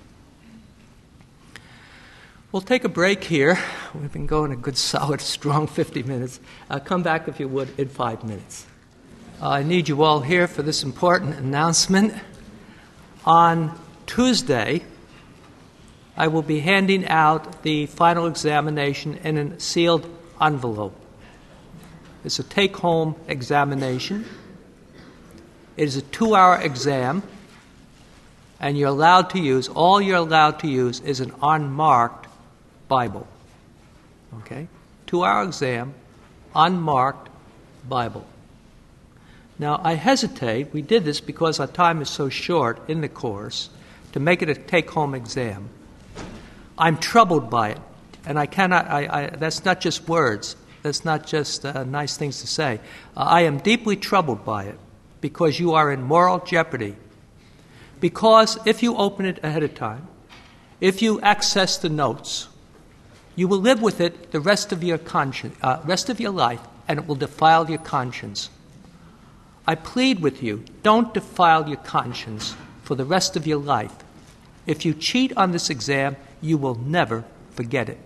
Speaker 1: We'll take a break here. We've been going a good, solid, strong fifty minutes. Uh, come back, if you would, in five minutes. Uh, I need you all here for this important announcement. On Tuesday, I will be handing out the final examination in a sealed envelope. It's a take-home examination. It is a two-hour exam, and you're allowed to use, all you're allowed to use is an unmarked Bible. Okay? Two-hour exam, unmarked Bible. Now, I hesitate, we did this because our time is so short in the course, to make it a take-home exam. I'm troubled by it, and I cannot, I, I, that's not just words, that's not just uh, nice things to say. Uh, I am deeply troubled by it because you are in moral jeopardy. Because if you open it ahead of time, if you access the notes, you will live with it the rest of your conscience, uh, rest of your life, and it will defile your conscience. I plead with you, don't defile your conscience for the rest of your life. If you cheat on this exam, you will never forget it.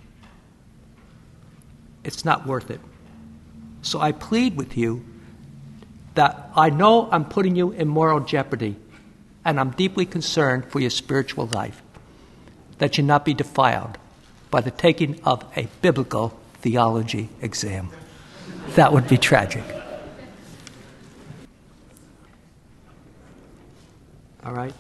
Speaker 1: It's not worth it. So I plead with you that I know I'm putting you in moral jeopardy, and I'm deeply concerned for your spiritual life, that you not be defiled by the taking of a biblical theology exam. That would be tragic. All right.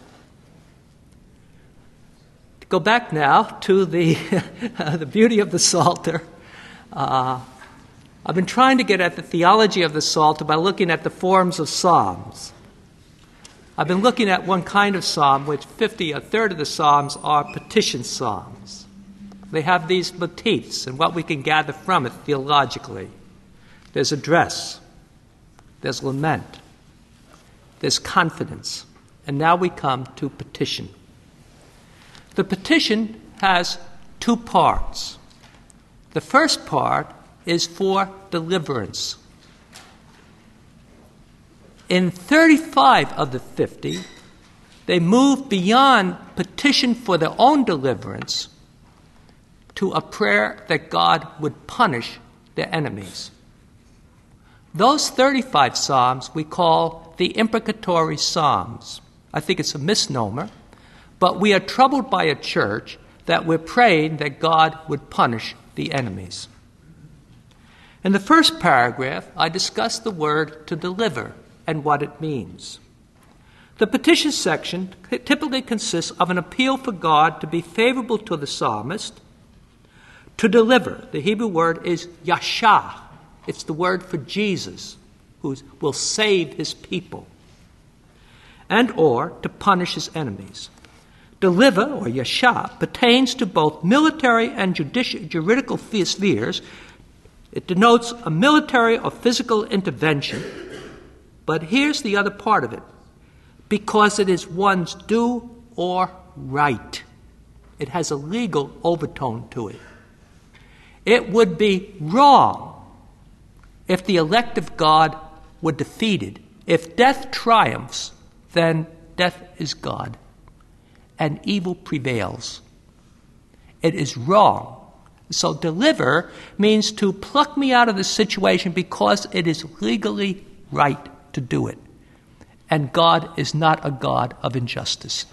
Speaker 1: To go back now to the the beauty of the Psalter. Uh, I've been trying to get at the theology of the Psalter by looking at the forms of psalms. I've been looking at one kind of psalm, which fifty, a third of the psalms are petition psalms. They have these motifs and what we can gather from it theologically. There's address, there's lament, there's confidence. And now we come to petition. The petition has two parts. The first part is for deliverance. In thirty-five of the fifty, they move beyond petition for their own deliverance to a prayer that God would punish their enemies. Those thirty-five psalms we call the imprecatory psalms. I think it's a misnomer, but we are troubled by a church that we're praying that God would punish the enemies. In the first paragraph, I discuss the word to deliver and what it means. The petition section typically consists of an appeal for God to be favorable to the psalmist, to deliver. The Hebrew word is yashah. It's the word for Jesus, who will save his people, and or to punish his enemies. Deliver, or yashah, pertains to both military and judici- juridical spheres. It denotes a military or physical intervention. But here's the other part of it. Because it is one's due or right. It has a legal overtone to it. It would be wrong if the elect of God were defeated. If death triumphs, then death is God, and evil prevails. It is wrong. So deliver means to pluck me out of the situation because it is legally right to do it. And God is not a God of injustice.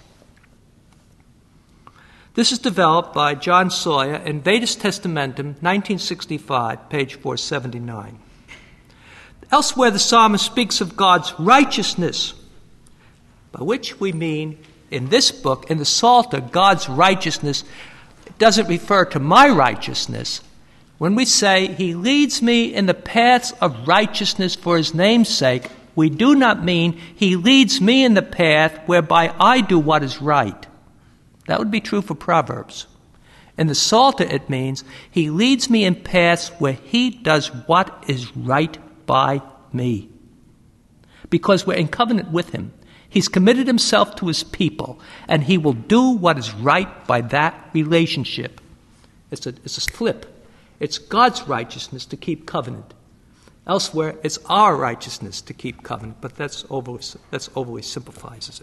Speaker 1: This is developed by John Sawyer in Vetus Testamentum, nineteen sixty-five, page four seventy-nine. Elsewhere, the psalmist speaks of God's righteousness, by which we mean, in this book, in the Psalter, God's righteousness doesn't refer to my righteousness. When we say, he leads me in the paths of righteousness for his name's sake, we do not mean he leads me in the path whereby I do what is right. That would be true for Proverbs. In the Psalter, it means he leads me in paths where he does what is right by me. Because we're in covenant with him. He's committed himself to his people, and he will do what is right by that relationship. It's a, it's a flip. It's God's righteousness to keep covenant. Elsewhere, it's our righteousness to keep covenant, but that's overly, that's overly simplifies it.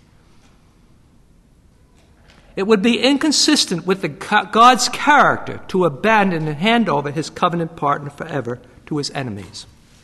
Speaker 1: It would be inconsistent with the, God's character to abandon and hand over his covenant partner forever to his enemies.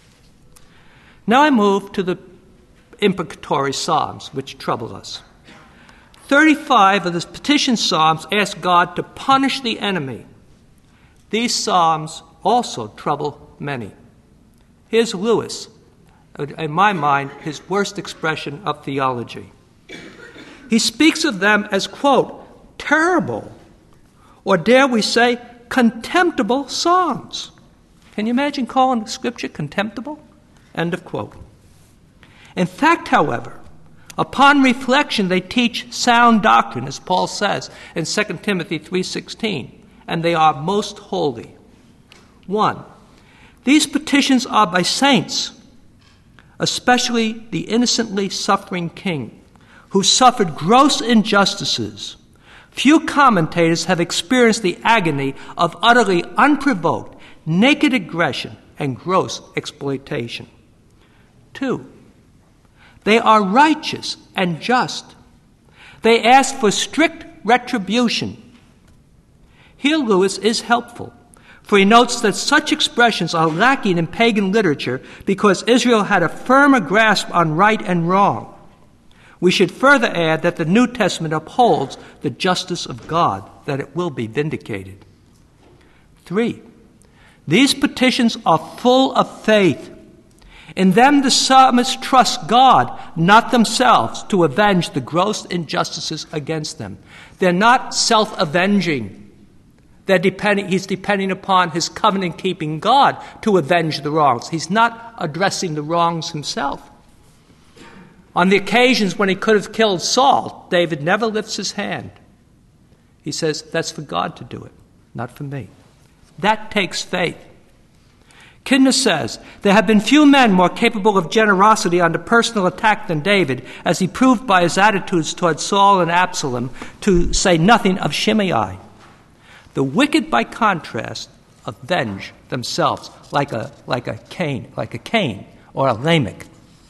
Speaker 1: Now I move to the imprecatory psalms, which trouble us. thirty-five of the petition psalms ask God to punish the enemy. These psalms also trouble many. Here's Lewis, in my mind, his worst expression of theology. He speaks of them as, quote, terrible, or dare we say, contemptible psalms. Can you imagine calling Scripture contemptible? End of quote. In fact, however, upon reflection, they teach sound doctrine, as Paul says in Second Timothy three sixteen, and they are most holy. One, these petitions are by saints, especially the innocently suffering king, who suffered gross injustices. Few commentators have experienced the agony of utterly unprovoked, naked aggression and gross exploitation. Two, they are righteous and just. They ask for strict retribution. Here Lewis is helpful, for he notes that such expressions are lacking in pagan literature because Israel had a firmer grasp on right and wrong. We should further add that the New Testament upholds the justice of God, that it will be vindicated. Three, these petitions are full of faith. In them the psalmists trust God, not themselves, to avenge the gross injustices against them. They're not self-avenging. They're depending, he's depending upon his covenant-keeping God to avenge the wrongs. He's not addressing the wrongs himself. On the occasions when he could have killed Saul, David never lifts his hand. He says, that's for God to do it, not for me. That takes faith. Kidner says, there have been few men more capable of generosity under personal attack than David, as he proved by his attitudes toward Saul and Absalom, to say nothing of Shimei. The wicked, by contrast, avenge themselves, like a, like a Cain, like a Cain or a Lamech.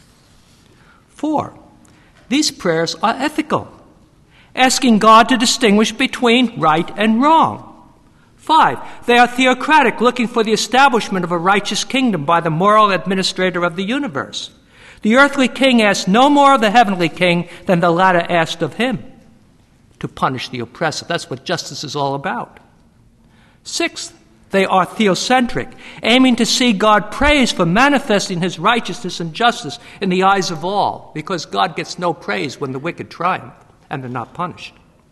Speaker 1: Four, these prayers are ethical, asking God to distinguish between right and wrong. Five, they are theocratic, looking for the establishment of a righteous kingdom by the moral administrator of the universe. The earthly king asked no more of the heavenly king than the latter asked of him, to punish the oppressor. That's what justice is all about. Sixth, they are theocentric, aiming to see God praised for manifesting his righteousness and justice in the eyes of all, because God gets no praise when the wicked triumph and they're not punished.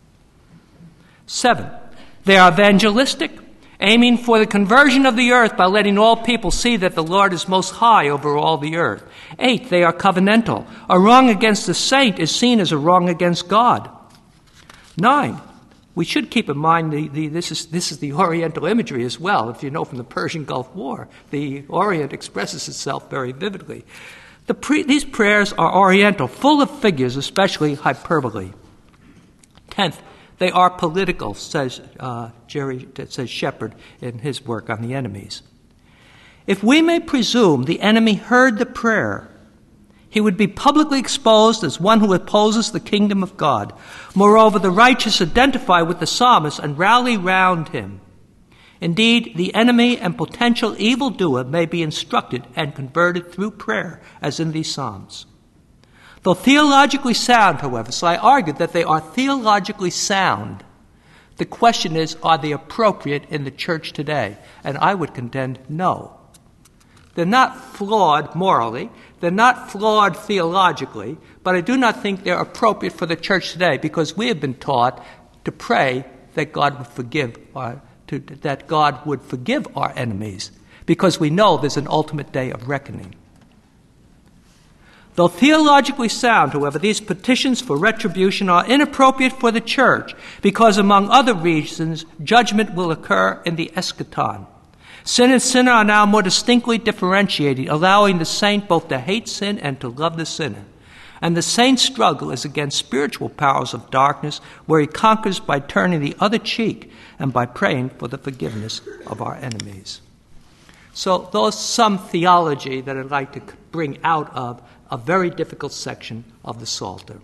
Speaker 1: Seven, they are evangelistic, aiming for the conversion of the earth by letting all people see that the Lord is most high over all the earth. Eight, they are covenantal. A wrong against the saint is seen as a wrong against God. Nine, we should keep in mind the, the, this, is, this is the Oriental imagery as well. If you know from the Persian Gulf War, the Orient expresses itself very vividly. The pre, these prayers are Oriental, full of figures, especially hyperbole. Tenth, they are political, says uh, Jerry, says Shepard in his work on the enemies. If we may presume the enemy heard the prayer, he would be publicly exposed as one who opposes the kingdom of God. Moreover, the righteous identify with the psalmist and rally round him. Indeed, the enemy and potential evildoer may be instructed and converted through prayer, as in these psalms. Though theologically sound, however, so I argued that they are theologically sound. The question is, are they appropriate in the church today? And I would contend no. They're not flawed morally. They're not flawed theologically, but I do not think they're appropriate for the church today because we have been taught to pray that God would forgive our, to, that God would forgive our enemies because we know there's an ultimate day of reckoning. Though theologically sound, however, these petitions for retribution are inappropriate for the church because, among other reasons, judgment will occur in the eschaton. Sin and sinner are now more distinctly differentiated, allowing the saint both to hate sin and to love the sinner. And the saint's struggle is against spiritual powers of darkness, where he conquers by turning the other cheek and by praying for the forgiveness of our enemies. So those some theology that I'd like to bring out of a very difficult section of the Psalter.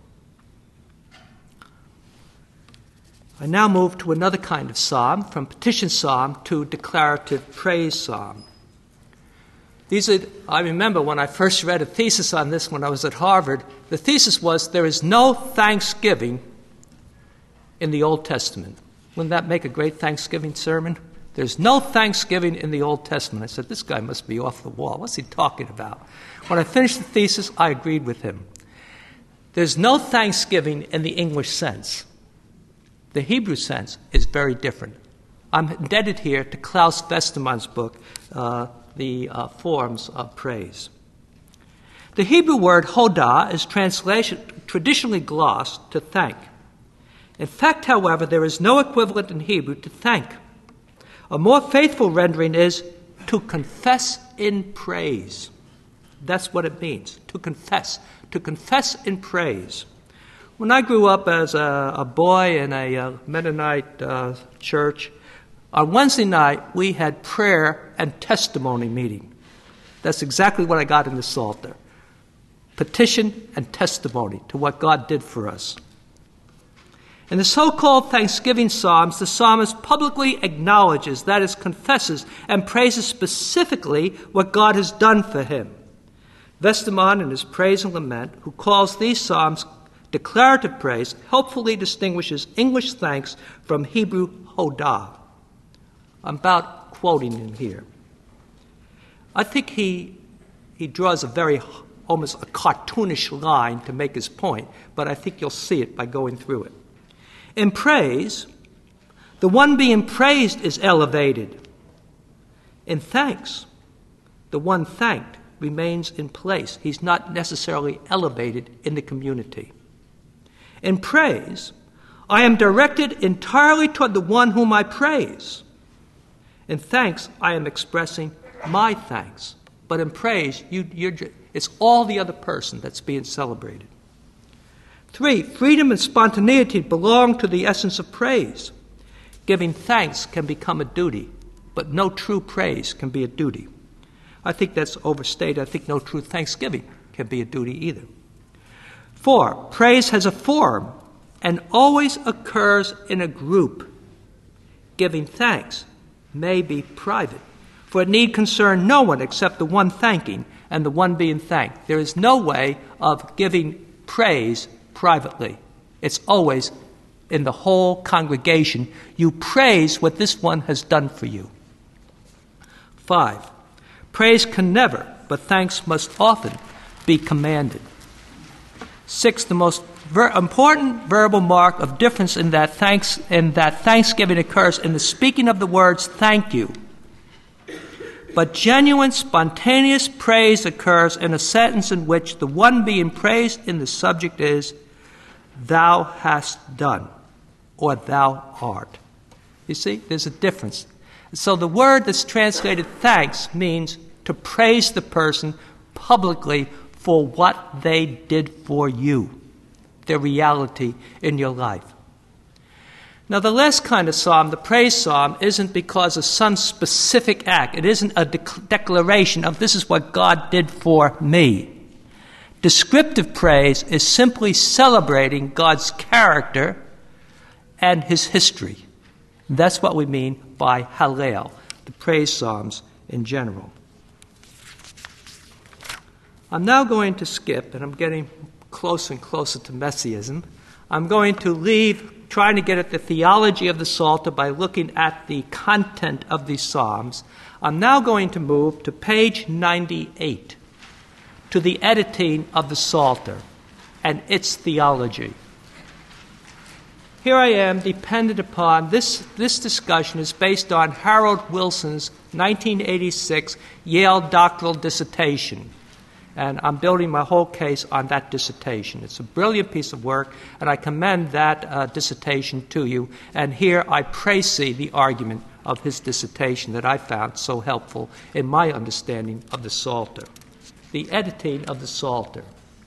Speaker 1: I now move to another kind of psalm, from petition psalm to declarative praise psalm. These are, I remember when I first read a thesis on this when I was at Harvard, the thesis was there is no thanksgiving in the Old Testament. Wouldn't that make a great Thanksgiving sermon? There's no thanksgiving in the Old Testament. I said, this guy must be off the wall. What's he talking about? When I finished the thesis, I agreed with him. There's no thanksgiving in the English sense. The Hebrew sense is very different. I'm indebted here to Klaus Westermann's book, uh, The uh, Forms of Praise. The Hebrew word hodah is translation, traditionally glossed to thank. In fact, however, there is no equivalent in Hebrew to thank. A more faithful rendering is to confess in praise. That's what it means, to confess, to confess in praise. When I grew up as a, a boy in a uh, Mennonite uh, church, on Wednesday night we had prayer and testimony meeting. That's exactly what I got in the Psalter. Petition and testimony to what God did for us. In the so-called Thanksgiving Psalms, the psalmist publicly acknowledges, that is, confesses and praises specifically what God has done for him. Westermann, in his Praise and Lament, who calls these psalms declarative praise, helpfully distinguishes English thanks from Hebrew hodah. I'm about quoting him here. I think he he draws a very, almost a cartoonish line to make his point, but I think you'll see it by going through it. In praise, the one being praised is elevated. In thanks, the one thanked remains in place. He's not necessarily elevated in the community. In praise, I am directed entirely toward the one whom I praise. In thanks, I am expressing my thanks. But in praise, you, you're, it's all the other person that's being celebrated. Three, freedom and spontaneity belong to the essence of praise. Giving thanks can become a duty. but no true praise can be a duty. I think that's overstated. I think no true thanksgiving can be a duty either. Four, praise has a form and always occurs in a group. Giving thanks may be private, for it need concern no one except the one thanking and the one being thanked. There is no way of giving praise privately. It's always in the whole congregation. You praise what this one has done for you. Five, praise can never, but thanks must often be commanded. Six, the most ver- important verbal mark of difference in that thanks in that thanksgiving occurs in the speaking of the words "thank you." But genuine, spontaneous praise occurs in a sentence in which the one being praised in the subject is, "Thou hast done," or "Thou art." You see, there's a difference. So the word that's translated thanks means to praise the person publicly for what they did for you, their reality in your life. Now, the last kind of psalm, the praise psalm, isn't because of some specific act. It isn't a de- declaration of this is what God did for me. Descriptive praise is simply celebrating God's character and his history. That's what we mean by Hallel, the praise psalms in general. I'm now going to skip, and I'm getting closer and closer to Messianism. I'm going to leave trying to get at the theology of the Psalter by looking at the content of these psalms. I'm now going to move to page ninety-eight, to the editing of the Psalter and its theology. Here I am, dependent upon, this, this discussion is based on Harold Wilson's nineteen eighty-six Yale doctoral dissertation. And I'm building my whole case on that dissertation. It's a brilliant piece of work, and I commend that uh, dissertation to you. And here I précis the argument of his dissertation that I found so helpful in my understanding of the Psalter. The editing of the Psalter.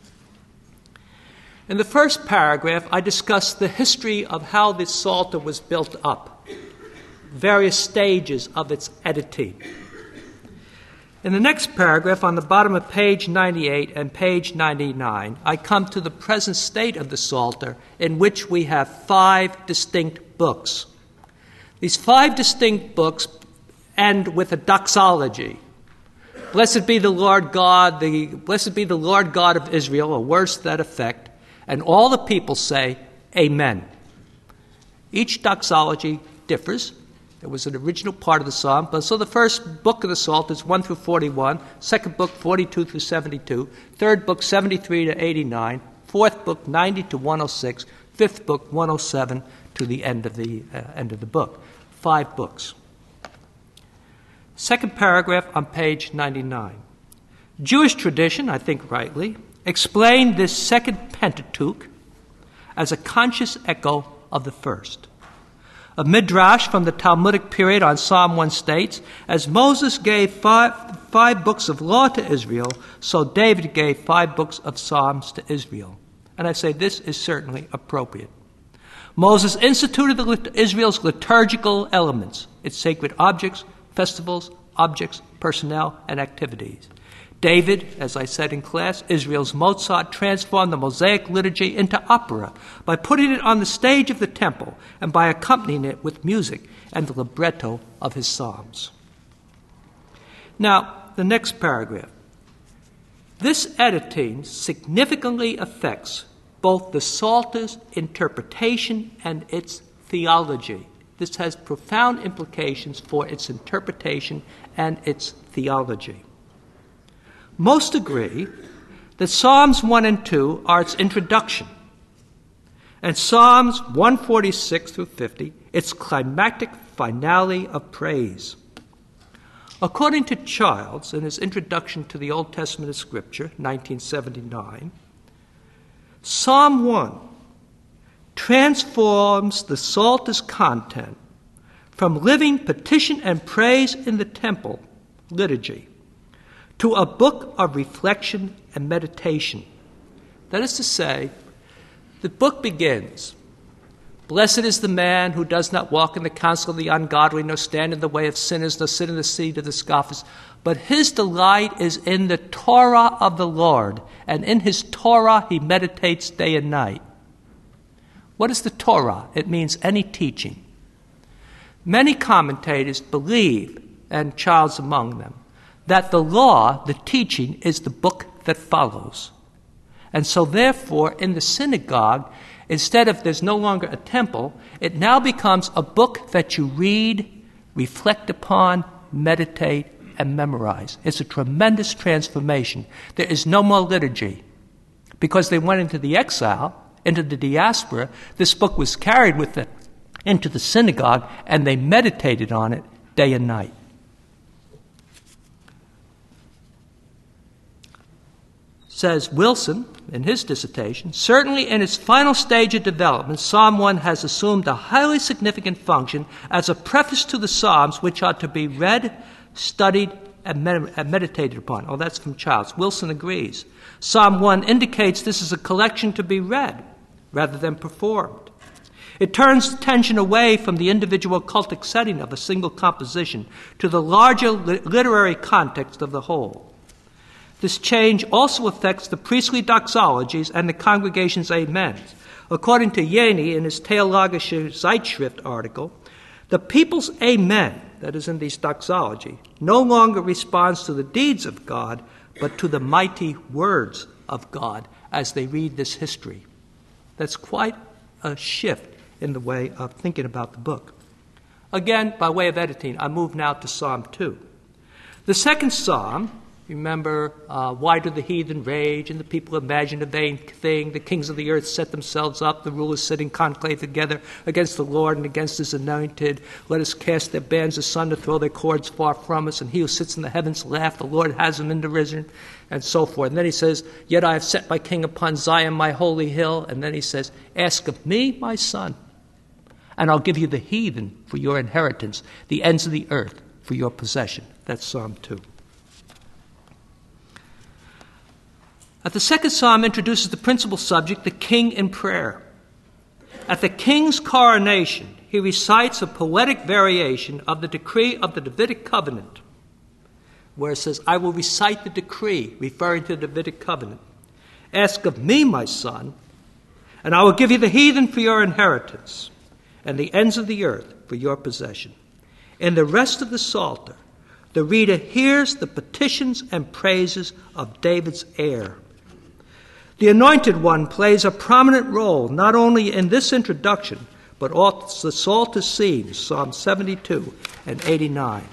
Speaker 1: In the first paragraph, I discussed the history of how the Psalter was built up, various stages of its editing. In the next paragraph, on the bottom of page ninety-eight and page ninety-nine, I come to the present state of the Psalter, in which we have five distinct books. These five distinct books end with a doxology. Blessed be the Lord God, the blessed be the Lord God of Israel, or words to that effect, and all the people say, Amen. Each doxology differs. It was an original part of the psalm. But so the first book of the Psalter is one through forty-one, second book forty-two through seventy-two, third book seventy-three to eighty-nine, fourth book ninety to one oh six, fifth book one oh seven to the end of the uh, end of the book. Five books. Second paragraph on page ninety-nine. Jewish tradition, I think rightly, explained this second Pentateuch as a conscious echo of the first. A midrash from the Talmudic period on Psalm one states, as Moses gave five, five books of law to Israel, so David gave five books of psalms to Israel. And I say this is certainly appropriate. Moses instituted the, Israel's liturgical elements, its sacred objects, festivals, objects, personnel, and activities. David, as I said in class, Israel's Mozart, transformed the Mosaic liturgy into opera by putting it on the stage of the temple and by accompanying it with music and the libretto of his psalms. Now, the next paragraph. This editing significantly affects both the Psalter's interpretation and its theology. This has profound implications for its interpretation and its theology. Most agree that Psalms one and two are its introduction, and Psalms one forty-six through fifty, its climactic finale of praise. According to Childs, in his Introduction to the Old Testament of Scripture, nineteen seventy-nine, Psalm one transforms the Psalter's content from living petition and praise in the temple liturgy to a book of reflection and meditation. That is to say, the book begins, Blessed is the man who does not walk in the counsel of the ungodly, nor stand in the way of sinners, nor sit in the seat of the scoffers. But his delight is in the Torah of the Lord, and in his Torah he meditates day and night. What is the Torah? It means any teaching. Many commentators believe, and Childs among them, that the law, the teaching, is the book that follows. And so therefore, in the synagogue, instead of there's no longer a temple, it now becomes a book that you read, reflect upon, meditate, and memorize. It's a tremendous transformation. There is no more liturgy. Because they went into the exile, into the diaspora, this book was carried with them into the synagogue, and they meditated on it day and night. Says Wilson, in his dissertation, certainly in its final stage of development, Psalm one has assumed a highly significant function as a preface to the Psalms, which are to be read, studied, and, med- and meditated upon. Oh, that's from Childs. Wilson agrees. Psalm one indicates this is a collection to be read rather than performed. It turns attention away from the individual cultic setting of a single composition to the larger li- literary context of the whole. This change also affects the priestly doxologies and the congregation's amens. According to Jeni in his Theologische Zeitschrift article, the people's amen, that is in these doxology, no longer responds to the deeds of God, but to the mighty words of God as they read this history. That's quite a shift in the way of thinking about the book. Again, by way of editing, I move now to Psalm two. The second psalm, remember, uh, why do the heathen rage and the people imagine a vain thing? The kings of the earth set themselves up, the rulers sit in conclave together against the Lord and against his anointed. Let us cast their bands asunder, throw their cords far from us, and he who sits in the heavens laugh, the Lord has him in derision, and so forth. And then he says, yet I have set my king upon Zion, my holy hill. And then he says, ask of me, my son, and I'll give you the heathen for your inheritance, the ends of the earth for your possession. That's Psalm two. At the second psalm introduces the principal subject, the king in prayer. At the king's coronation, he recites a poetic variation of the decree of the Davidic covenant, where it says, I will recite the decree, referring to the Davidic covenant. Ask of me, my son, and I will give you the heathen for your inheritance, and the ends of the earth for your possession. In the rest of the Psalter, the reader hears the petitions and praises of David's heir. The Anointed One plays a prominent role not only in this introduction, but also the Psalter scenes, Psalm seventy-two and eighty-nine.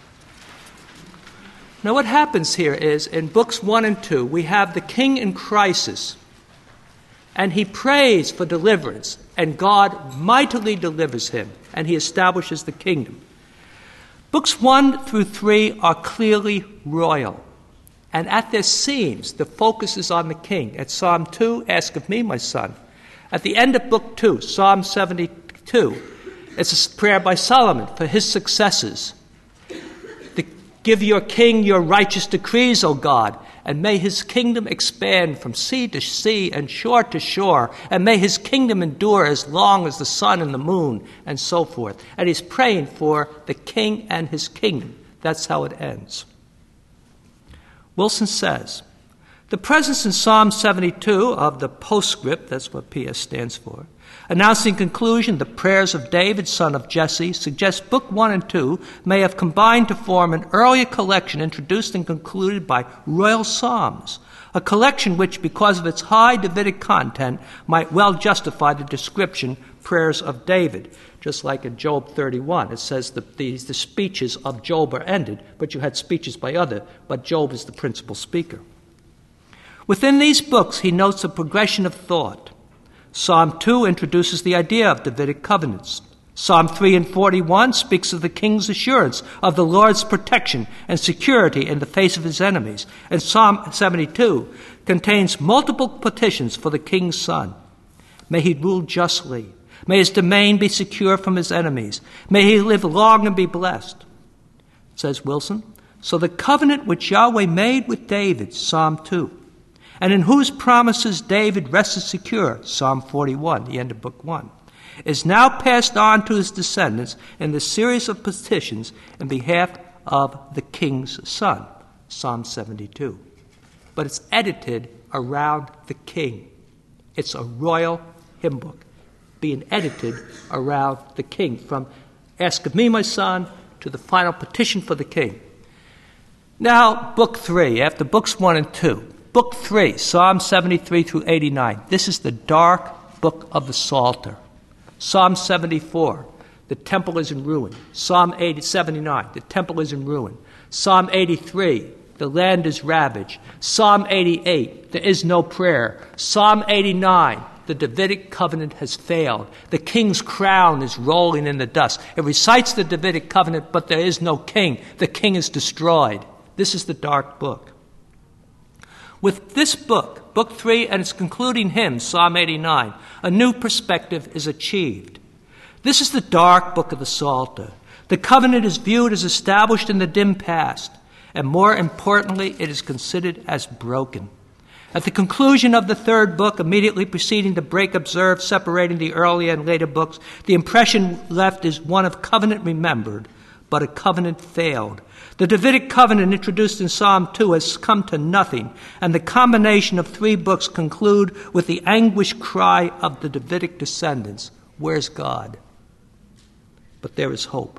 Speaker 1: Now what happens here is, in books one and two, we have the king in crisis, and he prays for deliverance, and God mightily delivers him, and he establishes the kingdom. Books one through three are clearly royal. And at their seams, the focus is on the king. At Psalm two, ask of me, my son. At the end of book two, Psalm seventy-two, it's a prayer by Solomon for his successors. The, give your king your righteous decrees, O God, and may his kingdom expand from sea to sea and shore to shore, and may his kingdom endure as long as the sun and the moon, and so forth. And he's praying for the king and his kingdom. That's how it ends. Wilson says, the presence in Psalm seventy-two of the postscript, that's what P S stands for, announcing conclusion the prayers of David, son of Jesse, suggests book one and two may have combined to form an earlier collection introduced and concluded by royal psalms, a collection which, because of its high Davidic content, might well justify the description prayers of David. Just like in Job thirty-one, it says that the, the speeches of Job are ended, but you had speeches by other, but Job is the principal speaker. Within these books, he notes a progression of thought. Psalm two introduces the idea of Davidic covenants. Psalm three and forty-one speaks of the king's assurance of the Lord's protection and security in the face of his enemies. And Psalm seventy-two contains multiple petitions for the king's son. May he rule justly. May his domain be secure from his enemies. May he live long and be blessed. Says Wilson, so the covenant which Yahweh made with David, Psalm two, and in whose promises David rested secure, Psalm forty-one, the end of book one, is now passed on to his descendants in the series of petitions in behalf of the king's son, Psalm seventy-two. But it's edited around the king. It's a royal hymn book being edited around the king, from Ask of Me, My Son, to the final petition for the king. Now, book three, after books one and two. Book three, Psalm seventy-three through eighty-nine. This is the dark book of the Psalter. Psalm seventy-four, the temple is in ruin. Psalm eighty, seventy-nine, the temple is in ruin. Psalm eighty-three, the land is ravaged. Psalm eighty-eight, there is no prayer. Psalm eighty-nine, the Davidic covenant has failed. The king's crown is rolling in the dust. It recites the Davidic covenant, but there is no king. The king is destroyed. This is the dark book. With this book, book three, and its concluding hymn, Psalm eighty-nine, a new perspective is achieved. This is the dark book of the Psalter. The covenant is viewed as established in the dim past, and more importantly, it is considered as broken. At the conclusion of the third book, immediately preceding the break observed separating the earlier and later books, the impression left is one of covenant remembered, but a covenant failed. The Davidic covenant introduced in Psalm two has come to nothing, and the combination of three books conclude with the anguished cry of the Davidic descendants, "Where's God?" But there is hope.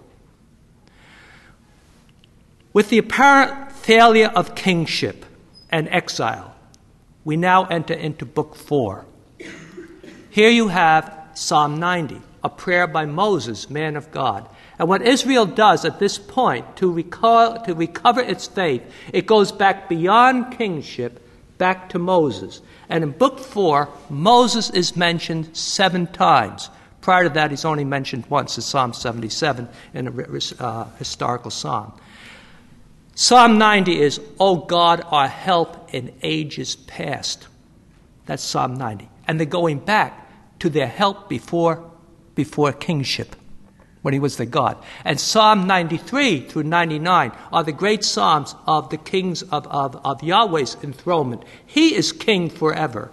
Speaker 1: With the apparent failure of kingship and exile, we now enter into Book four. Here you have Psalm ninety, a prayer by Moses, man of God. And what Israel does at this point to, recall, to recover its faith, it goes back beyond kingship, back to Moses. And in Book four, Moses is mentioned seven times. Prior to that, he's only mentioned once in Psalm seventy-seven in a uh, historical psalm. Psalm ninety is, "O God, our help in ages past." That's Psalm ninety. And they're going back to their help before, before kingship, when he was their God. And Psalm ninety-three through ninety-nine are the great psalms of the kings of, of, of Yahweh's enthronement. He is king forever.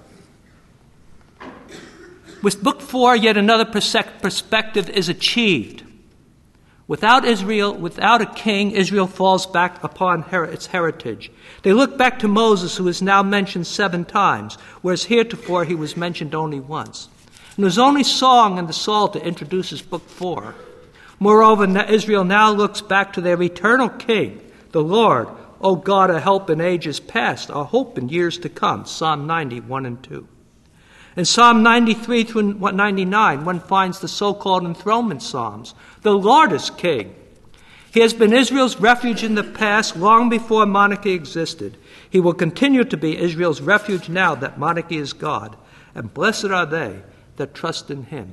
Speaker 1: With Book four, yet another perspective is achieved. Without Israel, without a king, Israel falls back upon her- its heritage. They look back to Moses, who is now mentioned seven times, whereas heretofore he was mentioned only once. And his only song in the Psalter introduces Book four. Moreover, Israel now looks back to their eternal king, the Lord, "O God, a help in ages past, a hope in years to come," Psalm ninety, one and two. In Psalm ninety-three through ninety-nine, one finds the so-called enthronement psalms. The Lord is king. He has been Israel's refuge in the past, long before monarchy existed. He will continue to be Israel's refuge now that monarchy is God. And blessed are they that trust in him.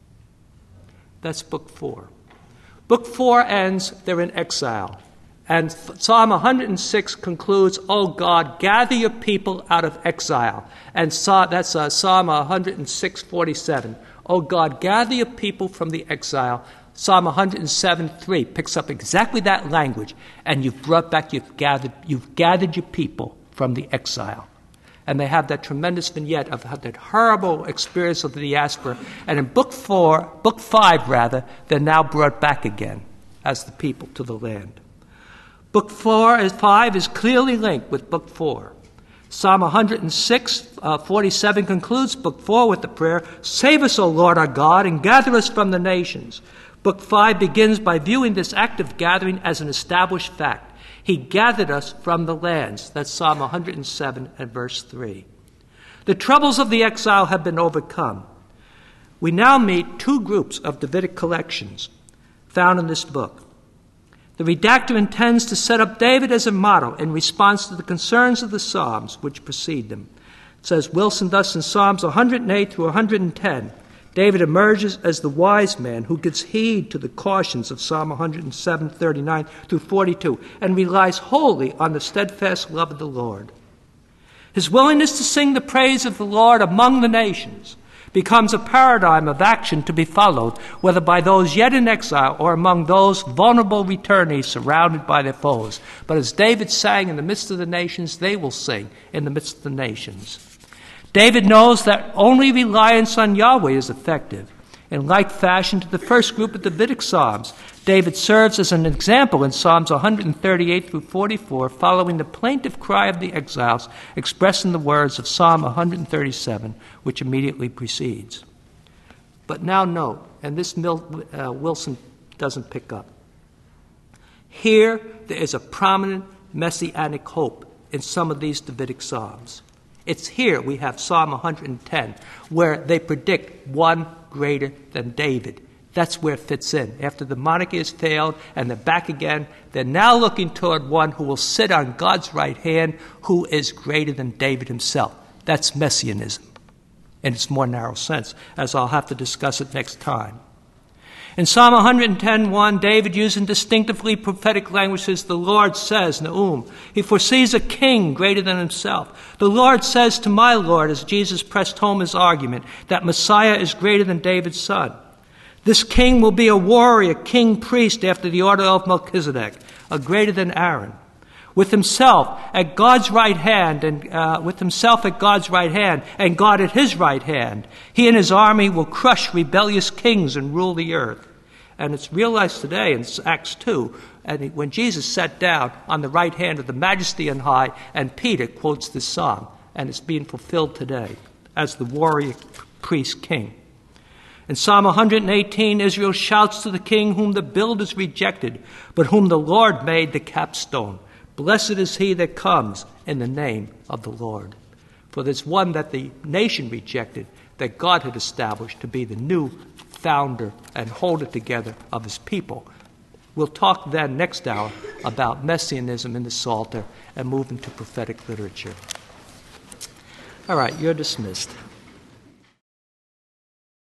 Speaker 1: That's Book four. Book four ends, they're in exile. And Psalm one hundred six concludes, "O God, gather your people out of exile." And that's uh, Psalm one hundred six, forty-seven. "O God, gather your people from the exile." Psalm one hundred seven, three picks up exactly that language. "And you've brought back, you've gathered, you've gathered your people from the exile." And they have that tremendous vignette of that horrible experience of the diaspora. And in Book four, Book five rather, they're now brought back again as the people to the land. Book four and five is clearly linked with Book four. Psalm one hundred six, uh, forty-seven concludes Book four with the prayer, "Save us, O Lord our God, and gather us from the nations." Book five begins by viewing this act of gathering as an established fact. He gathered us from the lands. That's Psalm one hundred seven and verse three. The troubles of the exile have been overcome. We now meet two groups of Davidic collections found in this book. The redactor intends to set up David as a model in response to the concerns of the Psalms which precede them. It says Wilson thus in Psalms one hundred eight through one hundred ten, David emerges as the wise man who gives heed to the cautions of Psalm one hundred seven, thirty-nine through forty-two, and relies wholly on the steadfast love of the Lord. His willingness to sing the praise of the Lord among the nations becomes a paradigm of action to be followed, whether by those yet in exile or among those vulnerable returnees surrounded by their foes. But as David sang in the midst of the nations, they will sing in the midst of the nations. David knows that only reliance on Yahweh is effective. in like fashion to the first group of Davidic psalms. David serves as an example in Psalms one thirty-eight through forty-four, following the plaintive cry of the exiles expressed in the words of Psalm one thirty-seven, which immediately precedes. But now note, and this Mil- uh, Wilson doesn't pick up, here there is a prominent messianic hope in some of these Davidic psalms. It's here we have Psalm one ten, where they predict one greater than David. That's where it fits in. After the monarchy has failed and they're back again, they're now looking toward one who will sit on God's right hand, who is greater than David himself. That's messianism in its more narrow sense, as I'll have to discuss it next time. In Psalm one ten one, David, using distinctively prophetic language, says, the Lord says, Naum, he foresees a king greater than himself. The Lord says to my Lord, as Jesus pressed home his argument, that Messiah is greater than David's son. This king will be a warrior, king priest after the order of Melchizedek, a greater than Aaron. With himself at God's right hand, and uh, with himself at God's right hand, and God at his right hand, he and his army will crush rebellious kings and rule the earth. And it's realized today in Acts two, and when Jesus sat down on the right hand of the Majesty on high, and Peter quotes this psalm, and it's being fulfilled today as the warrior priest king. In Psalm one eighteen, Israel shouts to the king whom the builders rejected, but whom the Lord made the capstone. Blessed is he that comes in the name of the Lord. For there's one that the nation rejected, that God had established to be the new founder and holder together of his people. We'll talk then next hour about messianism in the Psalter and move into prophetic literature. All right, you're dismissed.